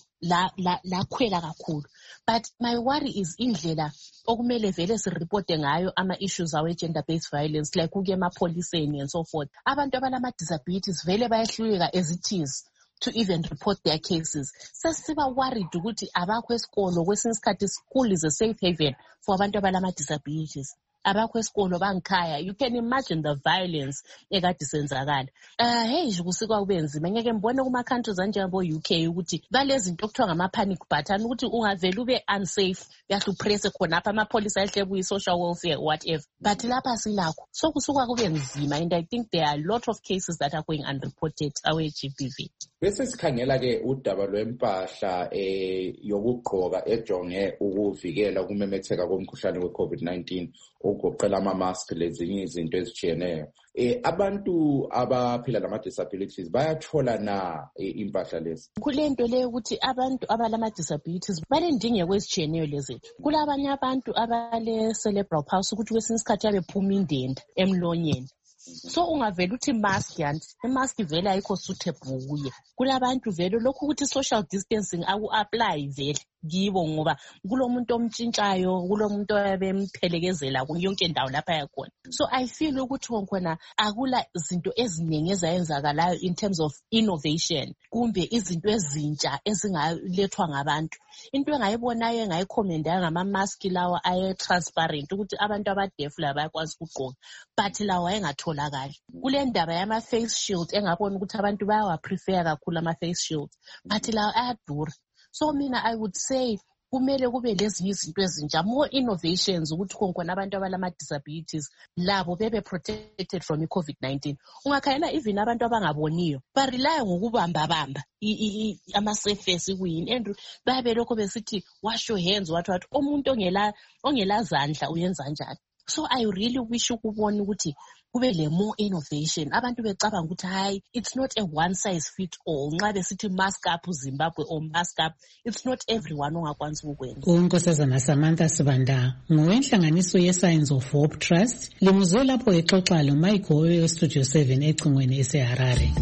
lakhwela kakhulu. But my worry is indlela okumele vele sireporte ngayo ama-issues awe gender-based violence, like ukuya emapholiseni and so forth. Abantu abalama-disabilities vele bayahluleka as it is to even report their cases. Sesiba worried ukuthi abakho esikolo, kwesinye isikhathi school is a safe haven for abantu abalama-disabilities. Abakho esikolo bangikhaya, you can imagine the violence ekade senzakala. Uh, hey, kusikwa kube nzima. Ngeke mbone kuma countries anjengabo-U K ukuthi balezinto okuthiwa ngama-panic button ukuthi ungavele ube unsafe, uyahla upresse khona apha amapholisa ahle kuyi-social welfare, whatever. But lapha silakho. So kusikwa kube nzima, and I think there are a lot of cases that are going unreported awe-G B V. Bese sikhangela ke udaba lwempahla eh yokugqoka ejonge ukuvikela ukumemetheka komkhuhlane we-COVID nineteen ukugoqela ama-mask lezinye izinto ezijiyeneyo. Eh abantu abaphila nama-disabilities bayathola na impahla lezi? Kulento leyo ukuthi abantu abalama-disabilities balendingeko ezijiyeneyo lezi. Kulabanye abantu abale-cerebral palsy ukuthi kwesinye isikhathi yabephuma indenda emlonyeni. So ungavela uthi mask yanti mask vele ayikho suitable kuye. Kulabantu vele lokhu ukuthi social distancing aku-apply vele kibo ngoba kulomuntu omtshintshayo, kulomuntu oyabemphelekezela yonke indawo lapha yakhona. So I feel ukuthi khona akula izinto eziningi ezayenzakalayo in terms of innovation kumbe izinto ezintsha ezingalethwa ngabantu. Into engayibonayo engayikhomenda ngama-mask lawa aye-transparent ukuthi abantu abadeaf la bayakwazi ukugqoka, but lawa engatholakali. Kule ndaba yama-face shield engabona ukuthi abantu bayawaprefer kakhulu ama-face shield, but lawa ayadura. So mina I would say kumele kube lezinye izinto ezintsha, more innovations ukuthi khona abantu abalama-disabilities labo bebe protected from i-COVID nineteen. Ungakhayela even abantu abangaboniyo barelya ngokubamba-bamba ama-surface kuyini and babe lokho besithi wash your hands what what umuntu ongela zandla uyenza njani. So I really wish ukubona ukuthi kube le more innovation. Abantu becabanga ukuthi hayi, it's not a one size fit all. Nxa besithi mask up uZimbabwe or mask up, it's not everyone ongakwanisa ukwenza. Unkosazana Samantha Sibanda ngowenhlanganiso ye-Signs of Hope Trust limuzwe lapho exoxa lo Mike we Studio seven ecingweni eseHarare.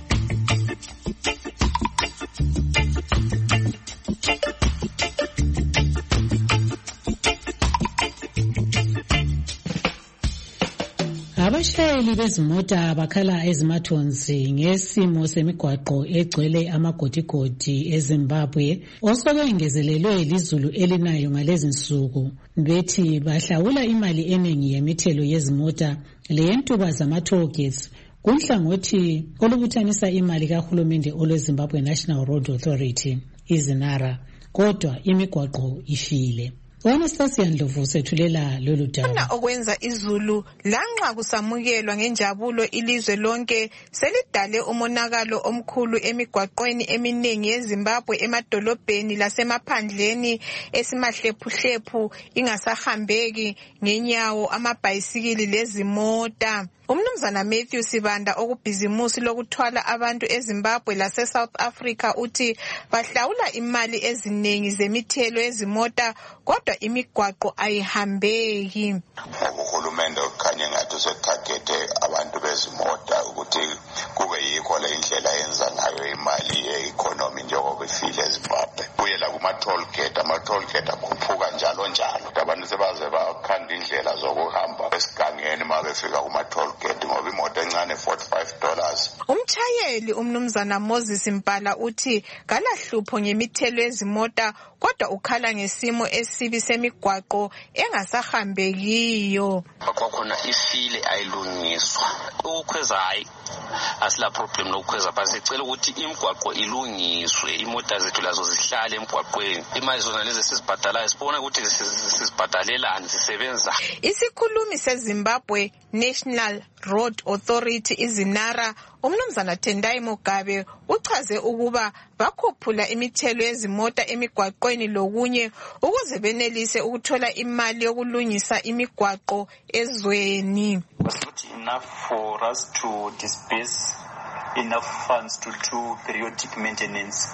Abashayeli bezimota bakhala ezimathonsi ngesimo semigwaqo egcwele amagodigodi eZimbabwe osokengezelelwe ilizulu elinayo ngalezi nsuku. Bethi bahlawula imali eningi yemithelo yezimota leyentuba zama-toll gates kunhlangothi olubuthanisa imali kahulumende olweZimbabwe National Road Authority izinara, kodwa imigwaqo ifile. Anastasia Ndlovu sethulela lolu daba. Khona okwenza izulu lanxa kusamukelwa ngenjabulo ilizwe lonke selidale umonakalo omkhulu emigwaqweni eminingi yeZimbabwe emadolobheni lasemaphandleni esimahlephuhlephu ingasahambeki ngenyawo amabhayisikili lezimota. Umnumzana Matthew Sibanda okubhizimusi lokuthwala abantu eZimbabwe lase South Africa uthi bahlawula imali eziningi zemithelo ezimota kodwa imigwaqo ayihambeki. Uhulumende ukhanye ngathi usetargete abantu bezimota ukuthi kube yikho le indlela yenza ngayo imali ye-economy njengoba ifile eZimbabwe. Kuyela kuma-toll gate, ama-toll gate akhuphuka njalo njalo. Abantu sebaze bakhanda indlela zokuhamba esigangeni uma befika kuma-toll gate ngoba imoto encane hundred forty-five dollars. Umchayeli umnumzana Moses Mpala uthi kalahlupho ngemithelo yezimota kodwa ukhala ngesimo esibi semigwaqo engasahambekiyo. Kwakhona ifile ayilungiswa. Ukukhweza hayi asila problem lokukhweza basi sicela ukuthi imigwaqo ilungiswe, imota zethu lazo zihlale emgwaqweni. Imali zona lezi sizibhadalayo sibona ukuthi sizibhadalelani zisebenza. Isikhulumi seZimbabwe National Road Authority izinara umnumzana Tendai Mugabe uchaze ukuba bakhuphula imithelo yezimota emigwaqweni lokunye ukuze benelise ukuthola imali yokulungisa imigwaqo ezweni. It's not enough for us to disperse enough funds to do periodic maintenance.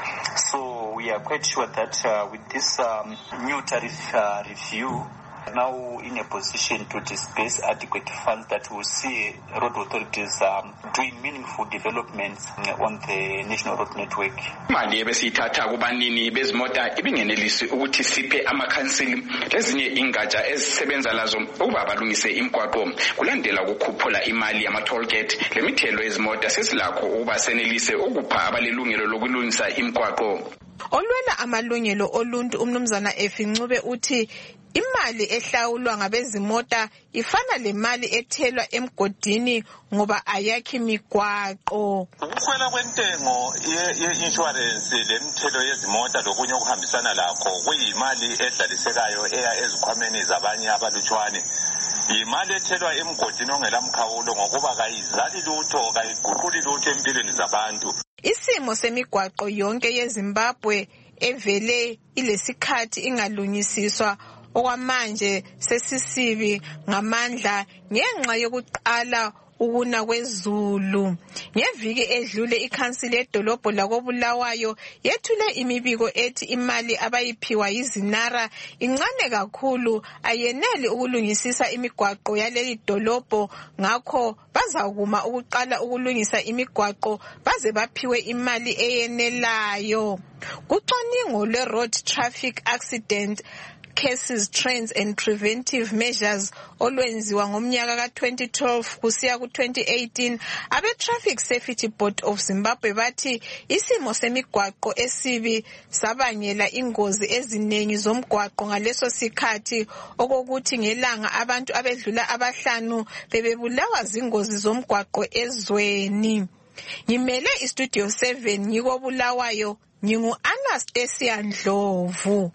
So we are quite sure that uh, with this um, new tariff uh, review, now in a position to disperse adequate funds that will see road authorities um, doing meaningful developments on the national road network. Mali ebesithatha kubanini bezimota ibingenelisi ukuthi siphe amakhansili lezinye ingatsha ezisebenza lazo ukuba balungise imigwaqo kulandela ukukhuphula imali yama toll gate. Lemithelo yezimota sesilakho ukuba senelise ukupha abalilungelo lokulungisa imigwaqo. Olwela amalungelo oluntu umnumzana Efincube uthi imali ehlawulwa ngabezimota ifana lemali ethelwa emgodini ngoba ayakhi imigwaqo. Ukukhwela kwentengo ye-insurance lemithelo yezimota lokunye okuhambisana lakho kuyimali edlalisekayo eya ezikhwameni zabanye abalutshwane. Imali ethelwa emgodini ongelamkhawulo ngokuba kayizali lutho kayiguquli lutho empilweni zabantu. Isimo semigwaqo yonke yeZimbabwe evele ilesikhathi ingalungisiswa okwamanje sesisibi ngamandla ngenxa yokuqala ukuna kwezulu. Ngeviki edlule ikhansili edolobho lakoBulawayo yethule imibiko ethi imali abayiphiwa yizinara incane kakhulu ayeneli ukulungisisa imigwaqo yaleli dolobho, ngakho bazakuma ukuqala ukulungisa imigwaqo baze baphiwe imali eyenelayo. Kucwaningo lwe-Road Traffic Accident Cases, Trends and Preventive Measures olwenziwa ngomnyaka ka twenty twelve kusiya ku twenty eighteen, abe Traffic Safety Board of Zimbabwe bathi isimo semigwaqo esibi sabangela ingozi ezinengi zomgwaqo ngaleso sikhathi, okokuthi ngelanga abantu abedlula abahlanu bebebulawa zingozi zomgwaqo ezweni. Ngimele iStudio seven ngiko Bulawayo, ngingu Anastasia Ndlovu.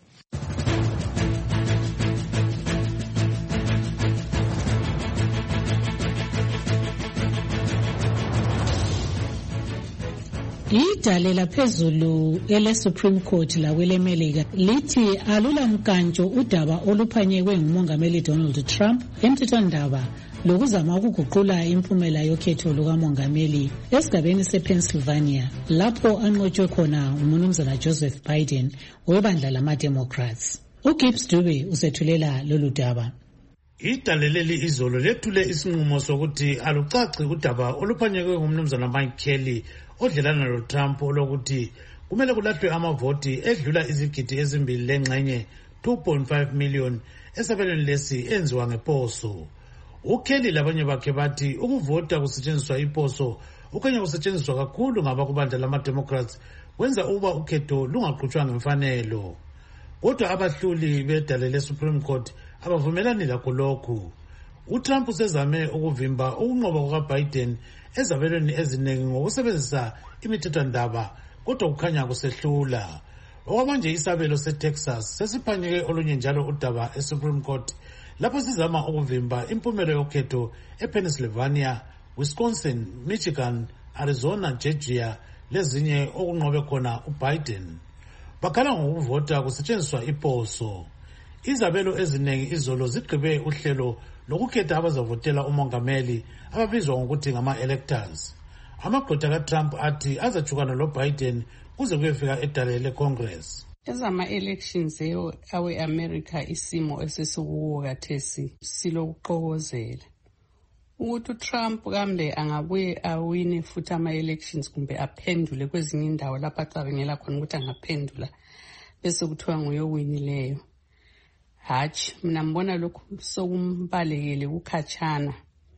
Idale laphezulu ele Supreme Court lakwelemelika lithi alula mkantsho udaba oluphanyekwe ngumongameli Donald Trump emthethwandaba lokuzama ukuguqula impumela yokhetho lukamongameli esigabeni sePennsylvania lapho anqotshwe khona umnumzana Joseph Biden webandla lama-Democrats. uGibbs Dube usethulela lolu daba. Idale leli izolo lethule isinqumo sokuthi alucaci udaba oluphanyekwe ngumnumzana Mike Kelly odlelana loTrump lokuthi kumele kulahlwe amavoti edlula izigidi ezimbili lengxenye two point five million esabelweni lesi enziwa ngeposo. uKelly labanye bakhe bathi ukuvota kusetshenziswa iposo okanye kusetshenziswa kakhulu ngaba kubandla lama-Democrats kwenza ukuba ukhetho lungaqhutshwa ngemfanelo. Kodwa abahluli bedale le-Supreme Court abavumelani lakho lokhu. uTrump usezame ukuvimba ukunqoba kukaBiden ezabelweni eziningi ngokusebenzisa imithethwandaba kodwa kukhanya kusehlula. Okwamanje isabelo seTexas sesiphanyeke olunye njalo udaba eSupreme Court lapho sizama ukuvimba impumelo yokhetho ePennsylvania, Wisconsin, Michigan, Arizona, Georgia lezinye okunqobe khona uBiden. Bakhala ngokuvota kusetshenziswa iposo. Izabelo eziningi izolo zigqibe uhlelo lokukhetha abazavotela umongameli ababizwa ngokuthi ngama-electors. Amagqwetha kaTrump athi azajukana loBiden kuze kuyefika edale leCongress. Ezama-elections awe-America isimo esesikuwo kathesi silokuxokozela ukuthi uTrump kambe angabuye awine futhi ama-elections kumbe aphendule kwezinye indawo lapho acabangela khona ukuthi angaphendula bese kuthiwa nguyowinileyo. Hatshi, mina mbona lokhu sokumbalekele kukhatshana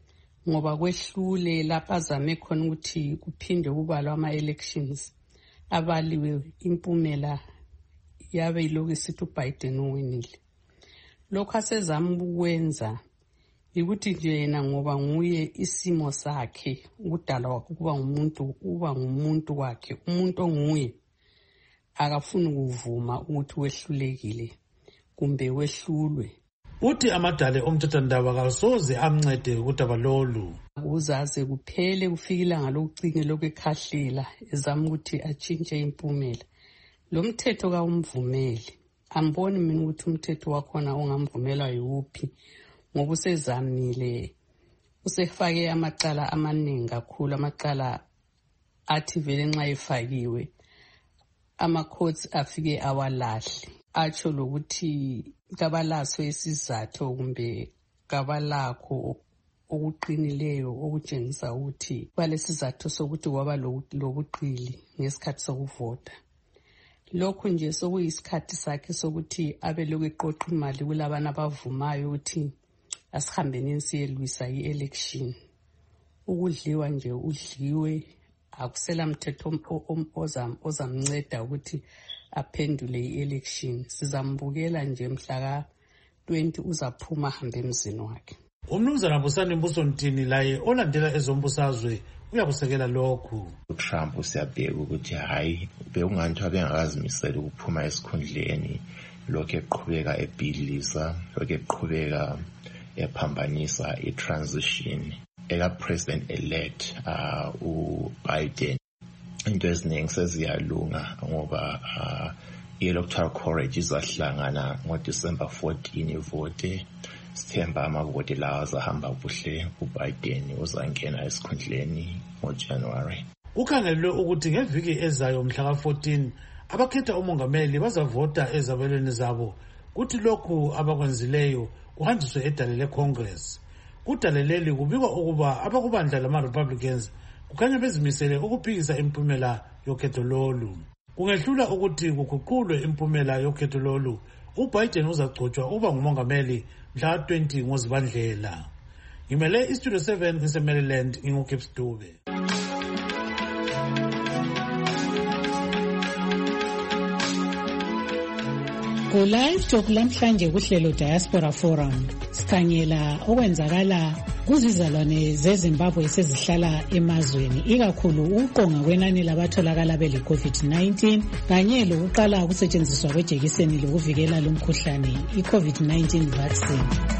ngoba kwehlule lapha azame khona ukuthi kuphinde kubalwa ama-elections abaliwe impumela yabe ilokhu isithi uBiden uwinile. Lokho asezama ukwenza ukuthi nje yena ngoba nguye isimo sakhe ukudala ukuba ngumuntu uba ngumuntu wakhe umuntu onguye akafuni ukuvuma ukuthi wehlulekile kumbe wehlulwe. Uthi amadale omthethandaba kasoze amncede udaba lolu. Uzaze kuphele kufikile ngalokucinge lokwekhahlela ezama ukuthi atshintshe impumela. Lo mthetho kawumvumeli. Amboni mina ukuthi umthetho wakhona ongamvumela yiwuphi ngoba usezamile usefake amacala amaningi kakhulu amacala athi vele nxa efakiwe ama courts afike awalahle atsho lokuthi kabalaso isizathu kumbe kabalakho okuqinileyo okutshengisa ukuthi balesizathu sokuthi kwaba lobuqili ngesikhathi sokuvota. Lokho nje sokuyisikhathi sakhe sokuthi abe lokhu eqoqa imali kulabana abavumayo ukuthi asihambeni siyelwisa i-election. Ukudliwa nje udliwe akusela mthetho ozamnceda ukuthi aphendule i-election. Sizambukela nje mhla ka twenty uzaphuma hambe emzini wakhe. Umnumzana Busani Mbusontini laye olandela ezombusazwe uyakusekela lokhu. uTrump usiyabheka ukuthi hayi bekunganthi bengakazimisela ukuphuma esikhundleni lokho eqhubeka ebhidlisa lokho eqhubeka ephambanisa i-transition eka president elect uh, uBiden. Into eziningi seziyalunga ngoba uh, i-electoral college izahlangana ngoDecember fourteen ivote. Sithemba amavoti lawa azahamba kuhle uBiden uzangena esikhundleni ngoJanuary. Kukhangelwe ukuthi ngeviki ezayo mhla ka fourteen abakhetha umongameli bazavota ezabelweni zabo kuthi lokhu abakwenzileyo kuhanjiswe edale leCongress. Kudale leli kubikwa ukuba abakubandla lama-Republicans kukhanya bezimisele ukuphikisa impumela yokhetho lolu. Kungehlula ukuthi kuguqulwe impumela yokhetho lolu, uBiden uzagcotshwa uba ngumongameli mhla twenty ngoZibandlela. Ngimele iStudio seven ngise-Maryland nginguKips Dube. Ku-live talk lamhlanje kuhlelo Diaspora Forum sikhangela okwenzakala kuzizalwane zeZimbabwe esezihlala emazweni ikakhulu ukuqonga kwenani labatholakala bele COVID nineteen kanye lokuqala ukusetshenziswa kwejekiseni lokuvikela lumkhuhlane i-COVID nineteen vaccine.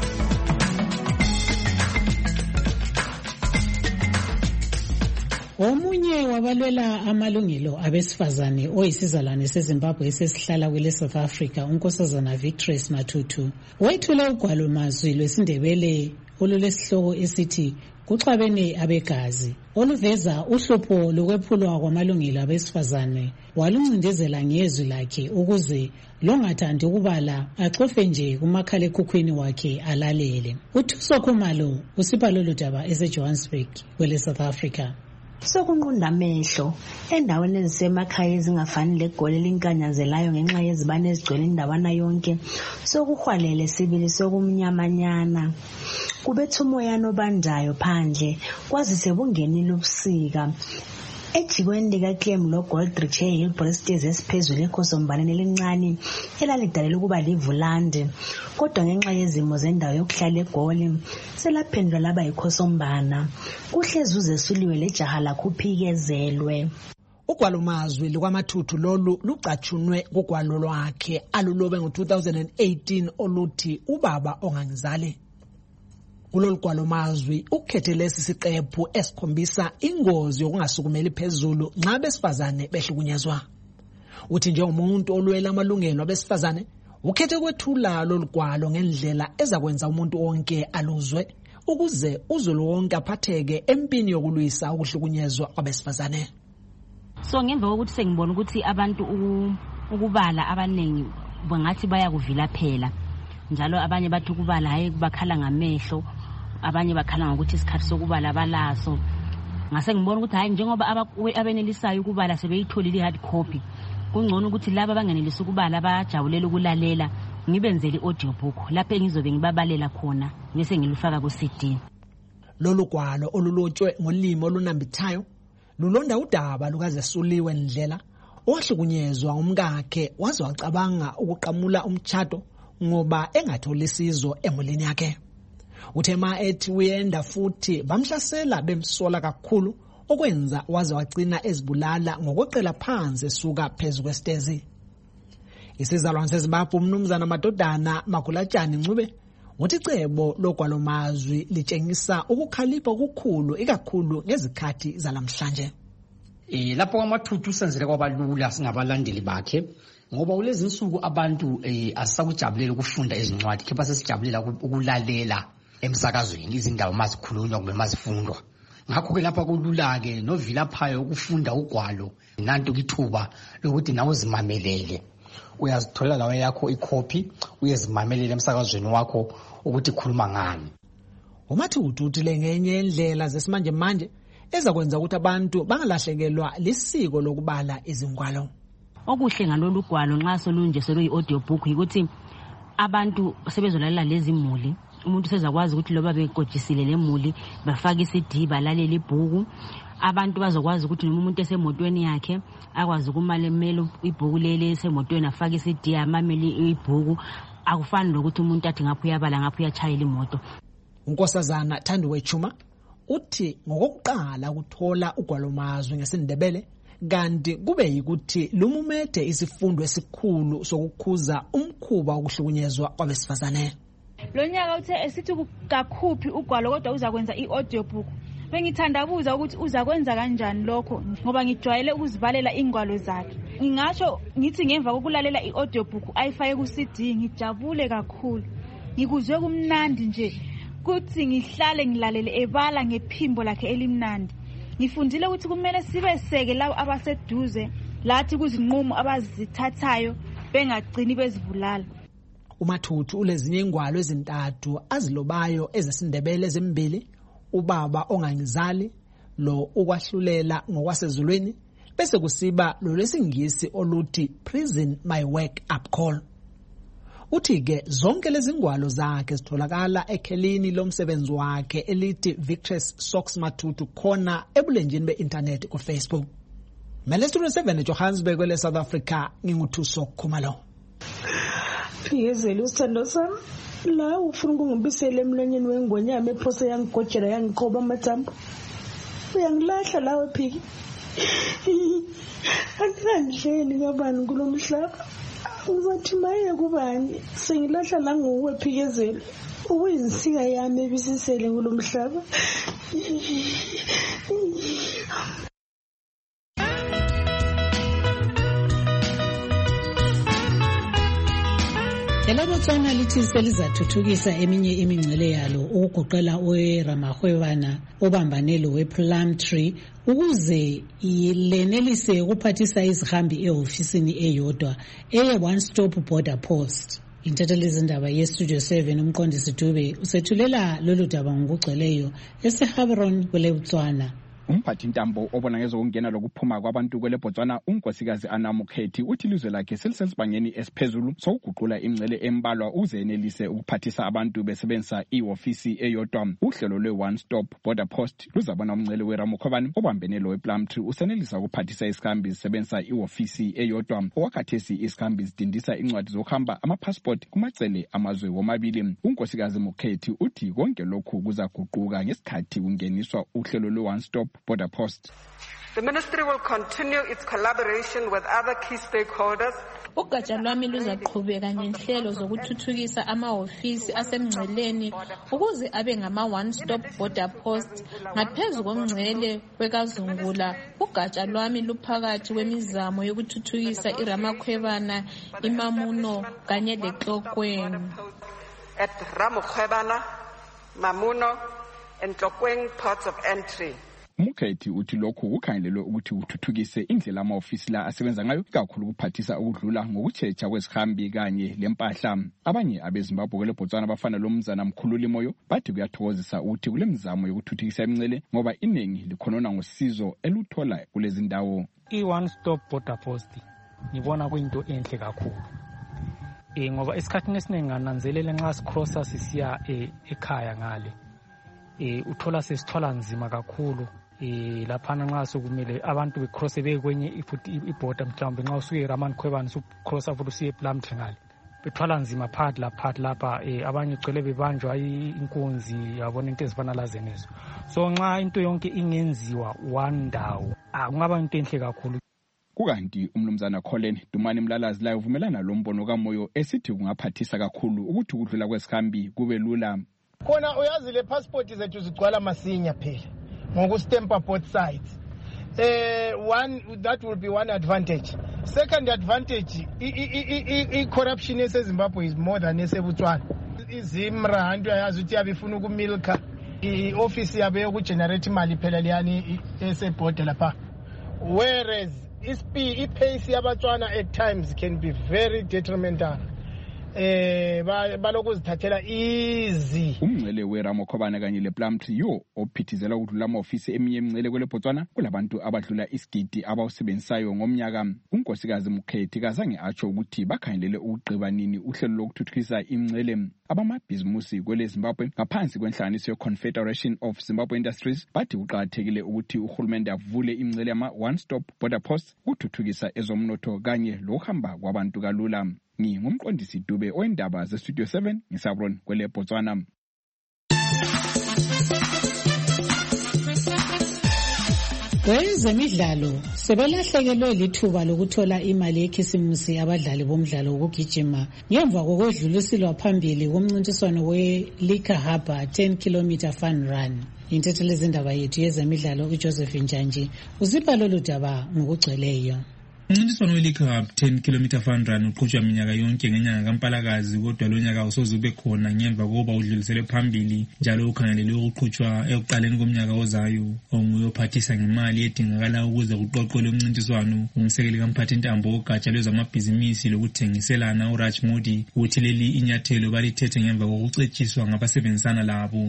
Omunye wabalwela amalungelo abesifazane oyisizalwane seZimbabwe esesihlala kwele South Africa unkosazana Victress Matutu wethule ugwalo mazwi lwesindebele olulesihloko esithi kuxabene abegazi oluveza uhlupho lokwephulwa kwamalungelo abesifazane waluncindezela ngezwi lakhe ukuze longathandi ukubala axofe nje kumakhalekhukhwini wakhe alalele. uThuso Khumalo usipha lolu daba eseJohannesburg kwele South Africa. Sokunqunda amehlo endaweni ezisemakhaya ezingafani legoli linkanyazelayo ngenxa yezibane ezigcwele indawana yonke sokuhwalele sibili sokumnyamanyana kubetha umoya nobandayo phandle kwazise bungenile ubusika ejikweni likaClem loGoldrich eHillbrow esiphezulu ekhosombaneni elincane elalidalela ukuba livulande kodwa ngenxa yezimo zendawo yokuhlala eGoli selaphendula laba yikhosombana kuhlezi uzesuliwe lejaha lakho uphikezelwe. Ugwalo mazwi lukwaMathuthu lolu lucatshunwe kugwalo lwakhe alulobe ngo two thousand eighteen oluthi ubaba ongangizale. Kulolu gwalo mazwi ukhethele lesi siqephu esikhombisa ingozi yokungasukumeli phezulu nxa besifazane behlukunyezwa. Uthi njengomuntu olwela amalungelo abesifazane ukhethe kwethula lolu gwalo ngendlela ezakwenza umuntu wonke aluzwe ukuze uzulu wonke aphatheke empini yokulwisa ukuhlukunyezwa kwabesifazane. So ngemva kokuthi sengibona ukuthi abantu ukubala abanengi bangathi bayakuvila phela njalo abanye bathi ukubala hayi bakhala ngamehlo abanye bakhala ngokuthi isikhathi sokubala balaso ngase ngibona ukuthi hayi njengoba abenelisayo ukubala sebeyitholile hard copy kungcono ukuthi laba abangenelisa ukubala bajabulela ukulalela ngibenzele audio book lapho engizobe ngibabalela khona bese ngilufaka ku C D. Lolu gwalo olulotshwe ngolimi olunambithayo lulonda udaba lukaZesuliwe Ndlela owahlukunyezwa umkakhe waze wacabanga ukuqamula umtchato ngoba engatholi isizo emulini yakhe. Uthema ethi uyenda futhi bamhlasela bemsola kakhulu okwenza waze wagcina ezibulala ngokweqela phansi esuka phezulu kwestezi. Isizalwane seZimbabwe umnumzana Madodana Magulatshani Ncube uthi icebo logwalomazwi litshengisa ukukhalipha okukhulu ikakhulu ngezikhathi zalamhlanje. Eh lapho amathuthu senzele kwabalula singabalandeli bakhe ngoba kulezi insuku abantu eh asisakujabulele ukufunda izincwadi kepha sesijabulela ukulalela emsakazweni izindaba mazikhulunywa kumbe mazifundwa. Ngakho ke lapha kulula ke novilaphayo ukufunda ugwalo nanto kithuba lokuthi nawe zimamelele. Uyazithola lawe yakho icopy uyezimamelela emsakazweni wakho ukuthi khuluma ngani. Umathuthu uthile ngenye indlela zesimanje manje ezakwenza ukuthi abantu bangalahlekelwa lisiko lokubala izingwalo. Okuhle ngalolu gwalo nxa solunje soluyi audio book ukuthi abantu sebezolalela lezi imuli. Umuntu sezakwazi ukuthi loba bekotshisile lemuli bafaka i-C D balalela ibhuku. Abantu bazokwazi ukuthi noma umuntu esemotweni yakhe akwazi ukumala emelo ibhuku lele esemotweni afaka i-C D amameli ibhuku. Akufani lokuthi umuntu athi ngapho uyabala ngapho uyachayela imoto. Unkosazana Thandiwe Chuma uthi ngokokuqala ukuthola ugwalomazwi ngesindebele kanti kube yikuthi lumumede isifundo esikhulu sokukhuza umkhuba wokuhlukunyezwa kwabesifazane. Lo nyaka uthe esithi kakhuphi ugwalo kodwa uzakwenza i-audio book. Bengithandabuza ukuthi uzakwenza kanjani lokho ngoba ngijwayele ukuzibalela ingwalo zakhe. Ngingasho ngithi ngemva kokulalela i-audio book ayifake ku-C D ngijabule kakhulu. Ngikuzwe kumnandi nje kuthi ngihlale ngilalele ebala ngephimbo lakhe elimnandi. Ngifundile ukuthi kumele sibe seke labo abaseduze lathi kuzinqumo abazithathayo bengagcini bezibulala. Umathuthu ulezinye ingwalo ezintathu azilobayo ezesindebele ezimbili, ubaba ongangizali, lo ukwahlulela ngokwasezulwini, bese kusiba lo lesingisi oluthi Prison My Work Up Call. Uthi ke zonke lezi ngwalo zakhe zitholakala ekhelini lomsebenzi wakhe elithi Victress Socks Mathuthu khona ebulenjini be-internet ku Facebook. Melestro seven Johannesburg kwele South Africa nginguthuso Khumalo. Yezeli usithando sami la ufuna ukungibisela emlonyeni wengonyama ephose yangigojela yangiqoba amathambo. Uyangilahla lawe phiki. Andinandleni ngabani kulomhlaba. Uzathi maye kubani sengilahla la nguwe phikezeli ukuyinsika yami ebisisele kulomhlaba. Elabotswana lithi selizathuthukisa eminye imingcele yalo ukugoqela oweRamahwebana obambanelo wePlumtree ukuze lenelise ukuphathisa izihambi ehofisini eyodwa eye one stop border post. Intatheli indaba yestudio seven umqondisi Dube usethulela lolu daba ngokugcweleyo eseHabron kweleBotswana. Umphathi ntambo obona ngezokungena lokuphuma kwabantu kwele Botswana unkosikazi Anamukhethi uthi ilizwe lakhe selisebangeni esiphezulu sokuguqula imingcele embalwa uze enelise ukuphathisa abantu besebenzisa iofisi eyodwa. Uhlelo lwe one stop border post luzabona umngcele weRamahwebana obambene lo wePlumtree usenelisa ukuphathisa isikhambi zisebenzisa iofisi eyodwa. Okwakhathesi isikhambi zidindisa incwadi zokuhamba amapassport kumacele amazwe womabili. Unkosikazi Mukhethi uthi konke lokhu kuzaguquka ngesikhathi kungeniswa uhlelo lwe one stop border post. The ministry will continue its collaboration with other key stakeholders. Ugatsha lwami luzaqhubeka ngenhlelo zokuthuthukisa amahofisi asemngceleni ukuze abe ngama one stop border post. Ngaphezu komngcele wekazungula, ugatsha lwami luphakathi kwemizamo yokuthuthukisa iRamahwebana, iMamuno kanye leXokweni. At Ramahwebana, Mamuno and Xokweni ports of entry. Mukhethi uthi lokhu kukhangelelwe ukuthi kuthuthukise indlela ama-ofisi la asebenza ngayo kakhulu ukuphathisa ukudlula ngokutshecha kwezihambi kanye lempahla. Abanye abeZimbabwe kwele Botswana bafana lo mzana Mkhululi Moyo bathi kuyathokozisa ukuthi kule mizamo yokuthuthukisa imingcele ngoba iningi likhonona ngosizo eluthola kulezi ndawo. I-one stop border post ngibona kuyinto enhle kakhulu. Eh ngoba esikhathini esiningi ngananzelela nxa sicrossa sisiya ekhaya ngale. eh uthola sesithwala nzima kakhulu eh laphana nxa sokumele abantu becross bekwenye futhi iborder mhlawumbe nxa usuke eRaman Khwebane ucross futhi usiye ePlumtree ngale bethwala nzima phakathi lapha lapha eh abanye gcwele bebanjwa inkunzi yabona into ezifana lazenezo. So nxa into yonke ingenziwa one ndawo akungaba into enhle kakhulu. Kukanti umnumzana Colin Dumani Mlalazi la uvumelana lo mbono kaMoyo esithi kungaphathisa kakhulu ukuthi ukudlula kwesihambi kube lula. Khona uyazi le passport zethu zigcwala masinya phela ngokustampa both sides. Eh one that will be one advantage. Second advantage i corruption eseZimbabwe is more than eseBotswana. Izimra hantu yazi ukuthi abifuna ukumilka i office yabe yokugenerate imali phela liyani eseborder lapha. Whereas ispi ipace yabatswana at times can be very detrimental. Eh balokuzithathela easy. Umngcele weRamo Khobane kanye lePlumtree yo ophithizela ukudlula ama-ofisi eminye emingcele kwele Botswana kulabantu abadlula isigidi abawusebenzisayo ngomnyaka. uNkosikazi Mkhethi kazange atsho ukuthi bakhangelele ukugqiba nini uhlelo lokuthuthukisa imingcele. Abamabhizimusi kwele Zimbabwe ngaphansi kwenhlanganiso ye-Confederation of Zimbabwe Industries bathi kuqakathekile ukuthi uhulumende avule imingcele yama one stop border post ukuthuthukisa ezomnotho kanye lokuhamba kwabantu kalula. Ngingumqondisi Dube oindaba ze Studio seven ngisabron kwele Botswana. Kwezemidlalo sebelahlekelwe lithuba lokuthola imali yekhisimusi abadlali bomdlalo wokugijima ngemva kokwedlulisilwa phambili komncintiswano we-Lika Harbour ten kilometer fun run. Intethele izindaba yethu yezemidlalo uJoseph Njanji uzipha lolu daba ngokugcweleyo. Umncintiswano we-Lika Harbour ten kilometer fun run uqhutshwa minyaka yonke ngenyanga kaMpalakazi kodwa lo nyaka awusoze ube khona ngemva kokuba udluliselwe phambili njalo ukhangelelwe ukuqhutshwa ekuqaleni komnyaka ozayo. Onguye ophathisa ngemali edingakala ukuze kuqoqwe lo mncintiswano umsekeli kamphathintambo wogatsha lwezamabhizinisi lokuthengiselana uRaj Modi uthi leli inyathelo balithethe ngemva kokucetshiswa ngabasebenzisana labo.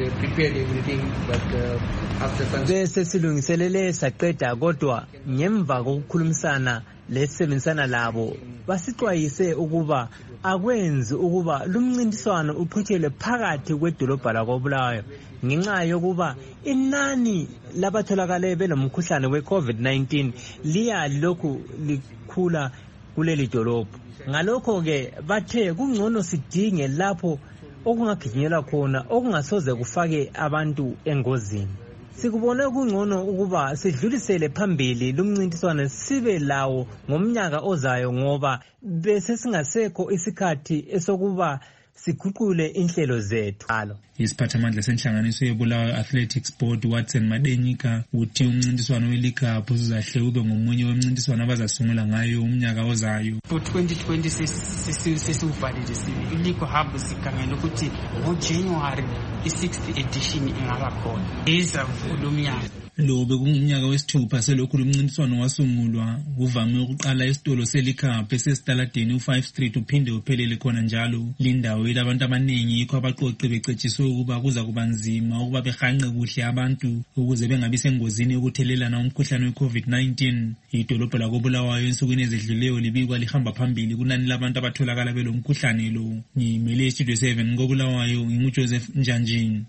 Bese silungiselele saqeda kodwa ngemva kokukhulumisana lesebenzisana labo basixwayise ukuba akwenzi ukuba lumncintiswano uqhutshele phakathi kwedolobha lakoBulawayo ngenxa yokuba inani labatholakala belomkhuhlane we-COVID nineteen liya lokhu likhula kuleli dolobha. Ngalokho ke bathe kungcono sidinge lapho okungagijinyelwa khona okungasoze kufake abantu engozini. Sikubone kungcono ukuba sidlulisele phambili lumncintiswano sibe lawo ngomnyaka ozayo ngoba bese singasekho isikhathi esokuba siguqule inhlelo zethu. Isiphathamandla senhlanganiso yeBulawayo Athletics Board Watson Madenyika uthi umncintiswano we-Lika Harbour uzahle ube ngomunye wemncintiswano abazasungula ngayo umnyaka ozayo. For twenty twenty sesiwuvalile i-Lika Harbour sikhangela ukuthi ngoJanuary i-sixth edition ingaba khona ezavula umnyaka. Lo bekungumnyaka wesithupha selokhu lumncintiswano wasungulwa kuvame ukuqala esitolo se-Lika Harbour esesitaladeni u-five street uphinde uphelele khona njalo. Lindawo ilabantu abaningi yikho abaqoqi becetshiswe ukuba kuza kuba nzima ukuba behanqe kuhle abantu ukuze bengabi sengozini yokuthelelana umkhuhlane we-COVID nineteen. Idolobho lakoBulawayo ensukwini ezedluleyo libikwa lihamba phambili kunani labantu abatholakala belo mkhuhlane lo. Ngimele Studio seven koBulawayo nginguJoseph Njanjini.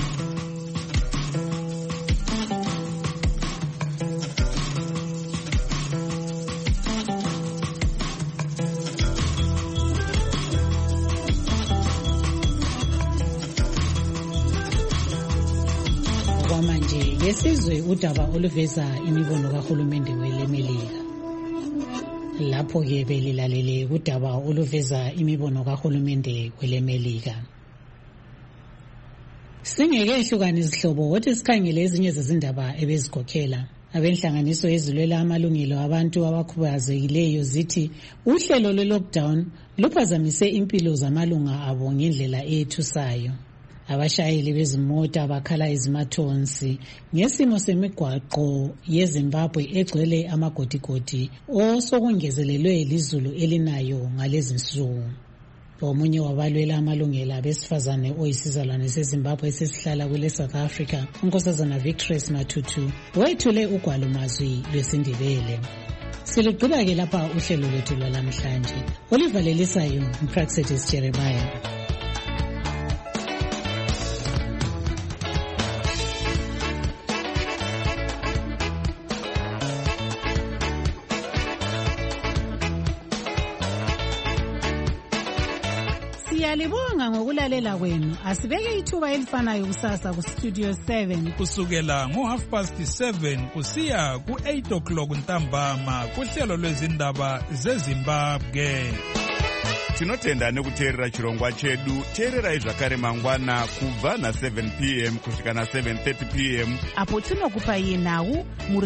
Lesizwe udaba oluveza imibono kahulumende welemelika. Lapho ke belilalele udaba oluveza imibono kahulumende welemelika. Singeke hlukana izihlobo wothi sikhangele ezinye zezindaba ebezikhokhela. Abenhlanganiso ezilwela amalungelo abantu abakhubazekileyo zithi uhlelo lwe-lockdown luphazamise impilo zamalunga abo ngendlela ethusayo. Abashayeli bezimota bakhala izimathonsi ngesimo semigwaqo yeZimbabwe egcwele amagodigodi osokungezelelwe lizulu elinayo ngalezi nsuku. Omunye wabalwela amalungelo abesifazane oyisizalwane seZimbabwe esesihlala kwele South Africa, uNkosazana Victorious Matutu, wethule ugwalo mazwi lwesiNdebele. Siligqiba ke lapha uhlelo lwethu lwalamhlanje. Oliver Lelisayo, Praxetis Jeremiah. Siyalibonga ngokulalela kwenu. Asibeke ithuba elifanayo kusasa ku Studio seven. Kusukela ngo half past seven kusiya ku eight o'clock ntambama kuhlelo lwezindaba zeZimbabwe. Tinotenda nekuteerera chirongwa chedu. Teererai zvakare mangwana kubva na seven p m kusvika na seven thirty p m apo tinokupa iye nhau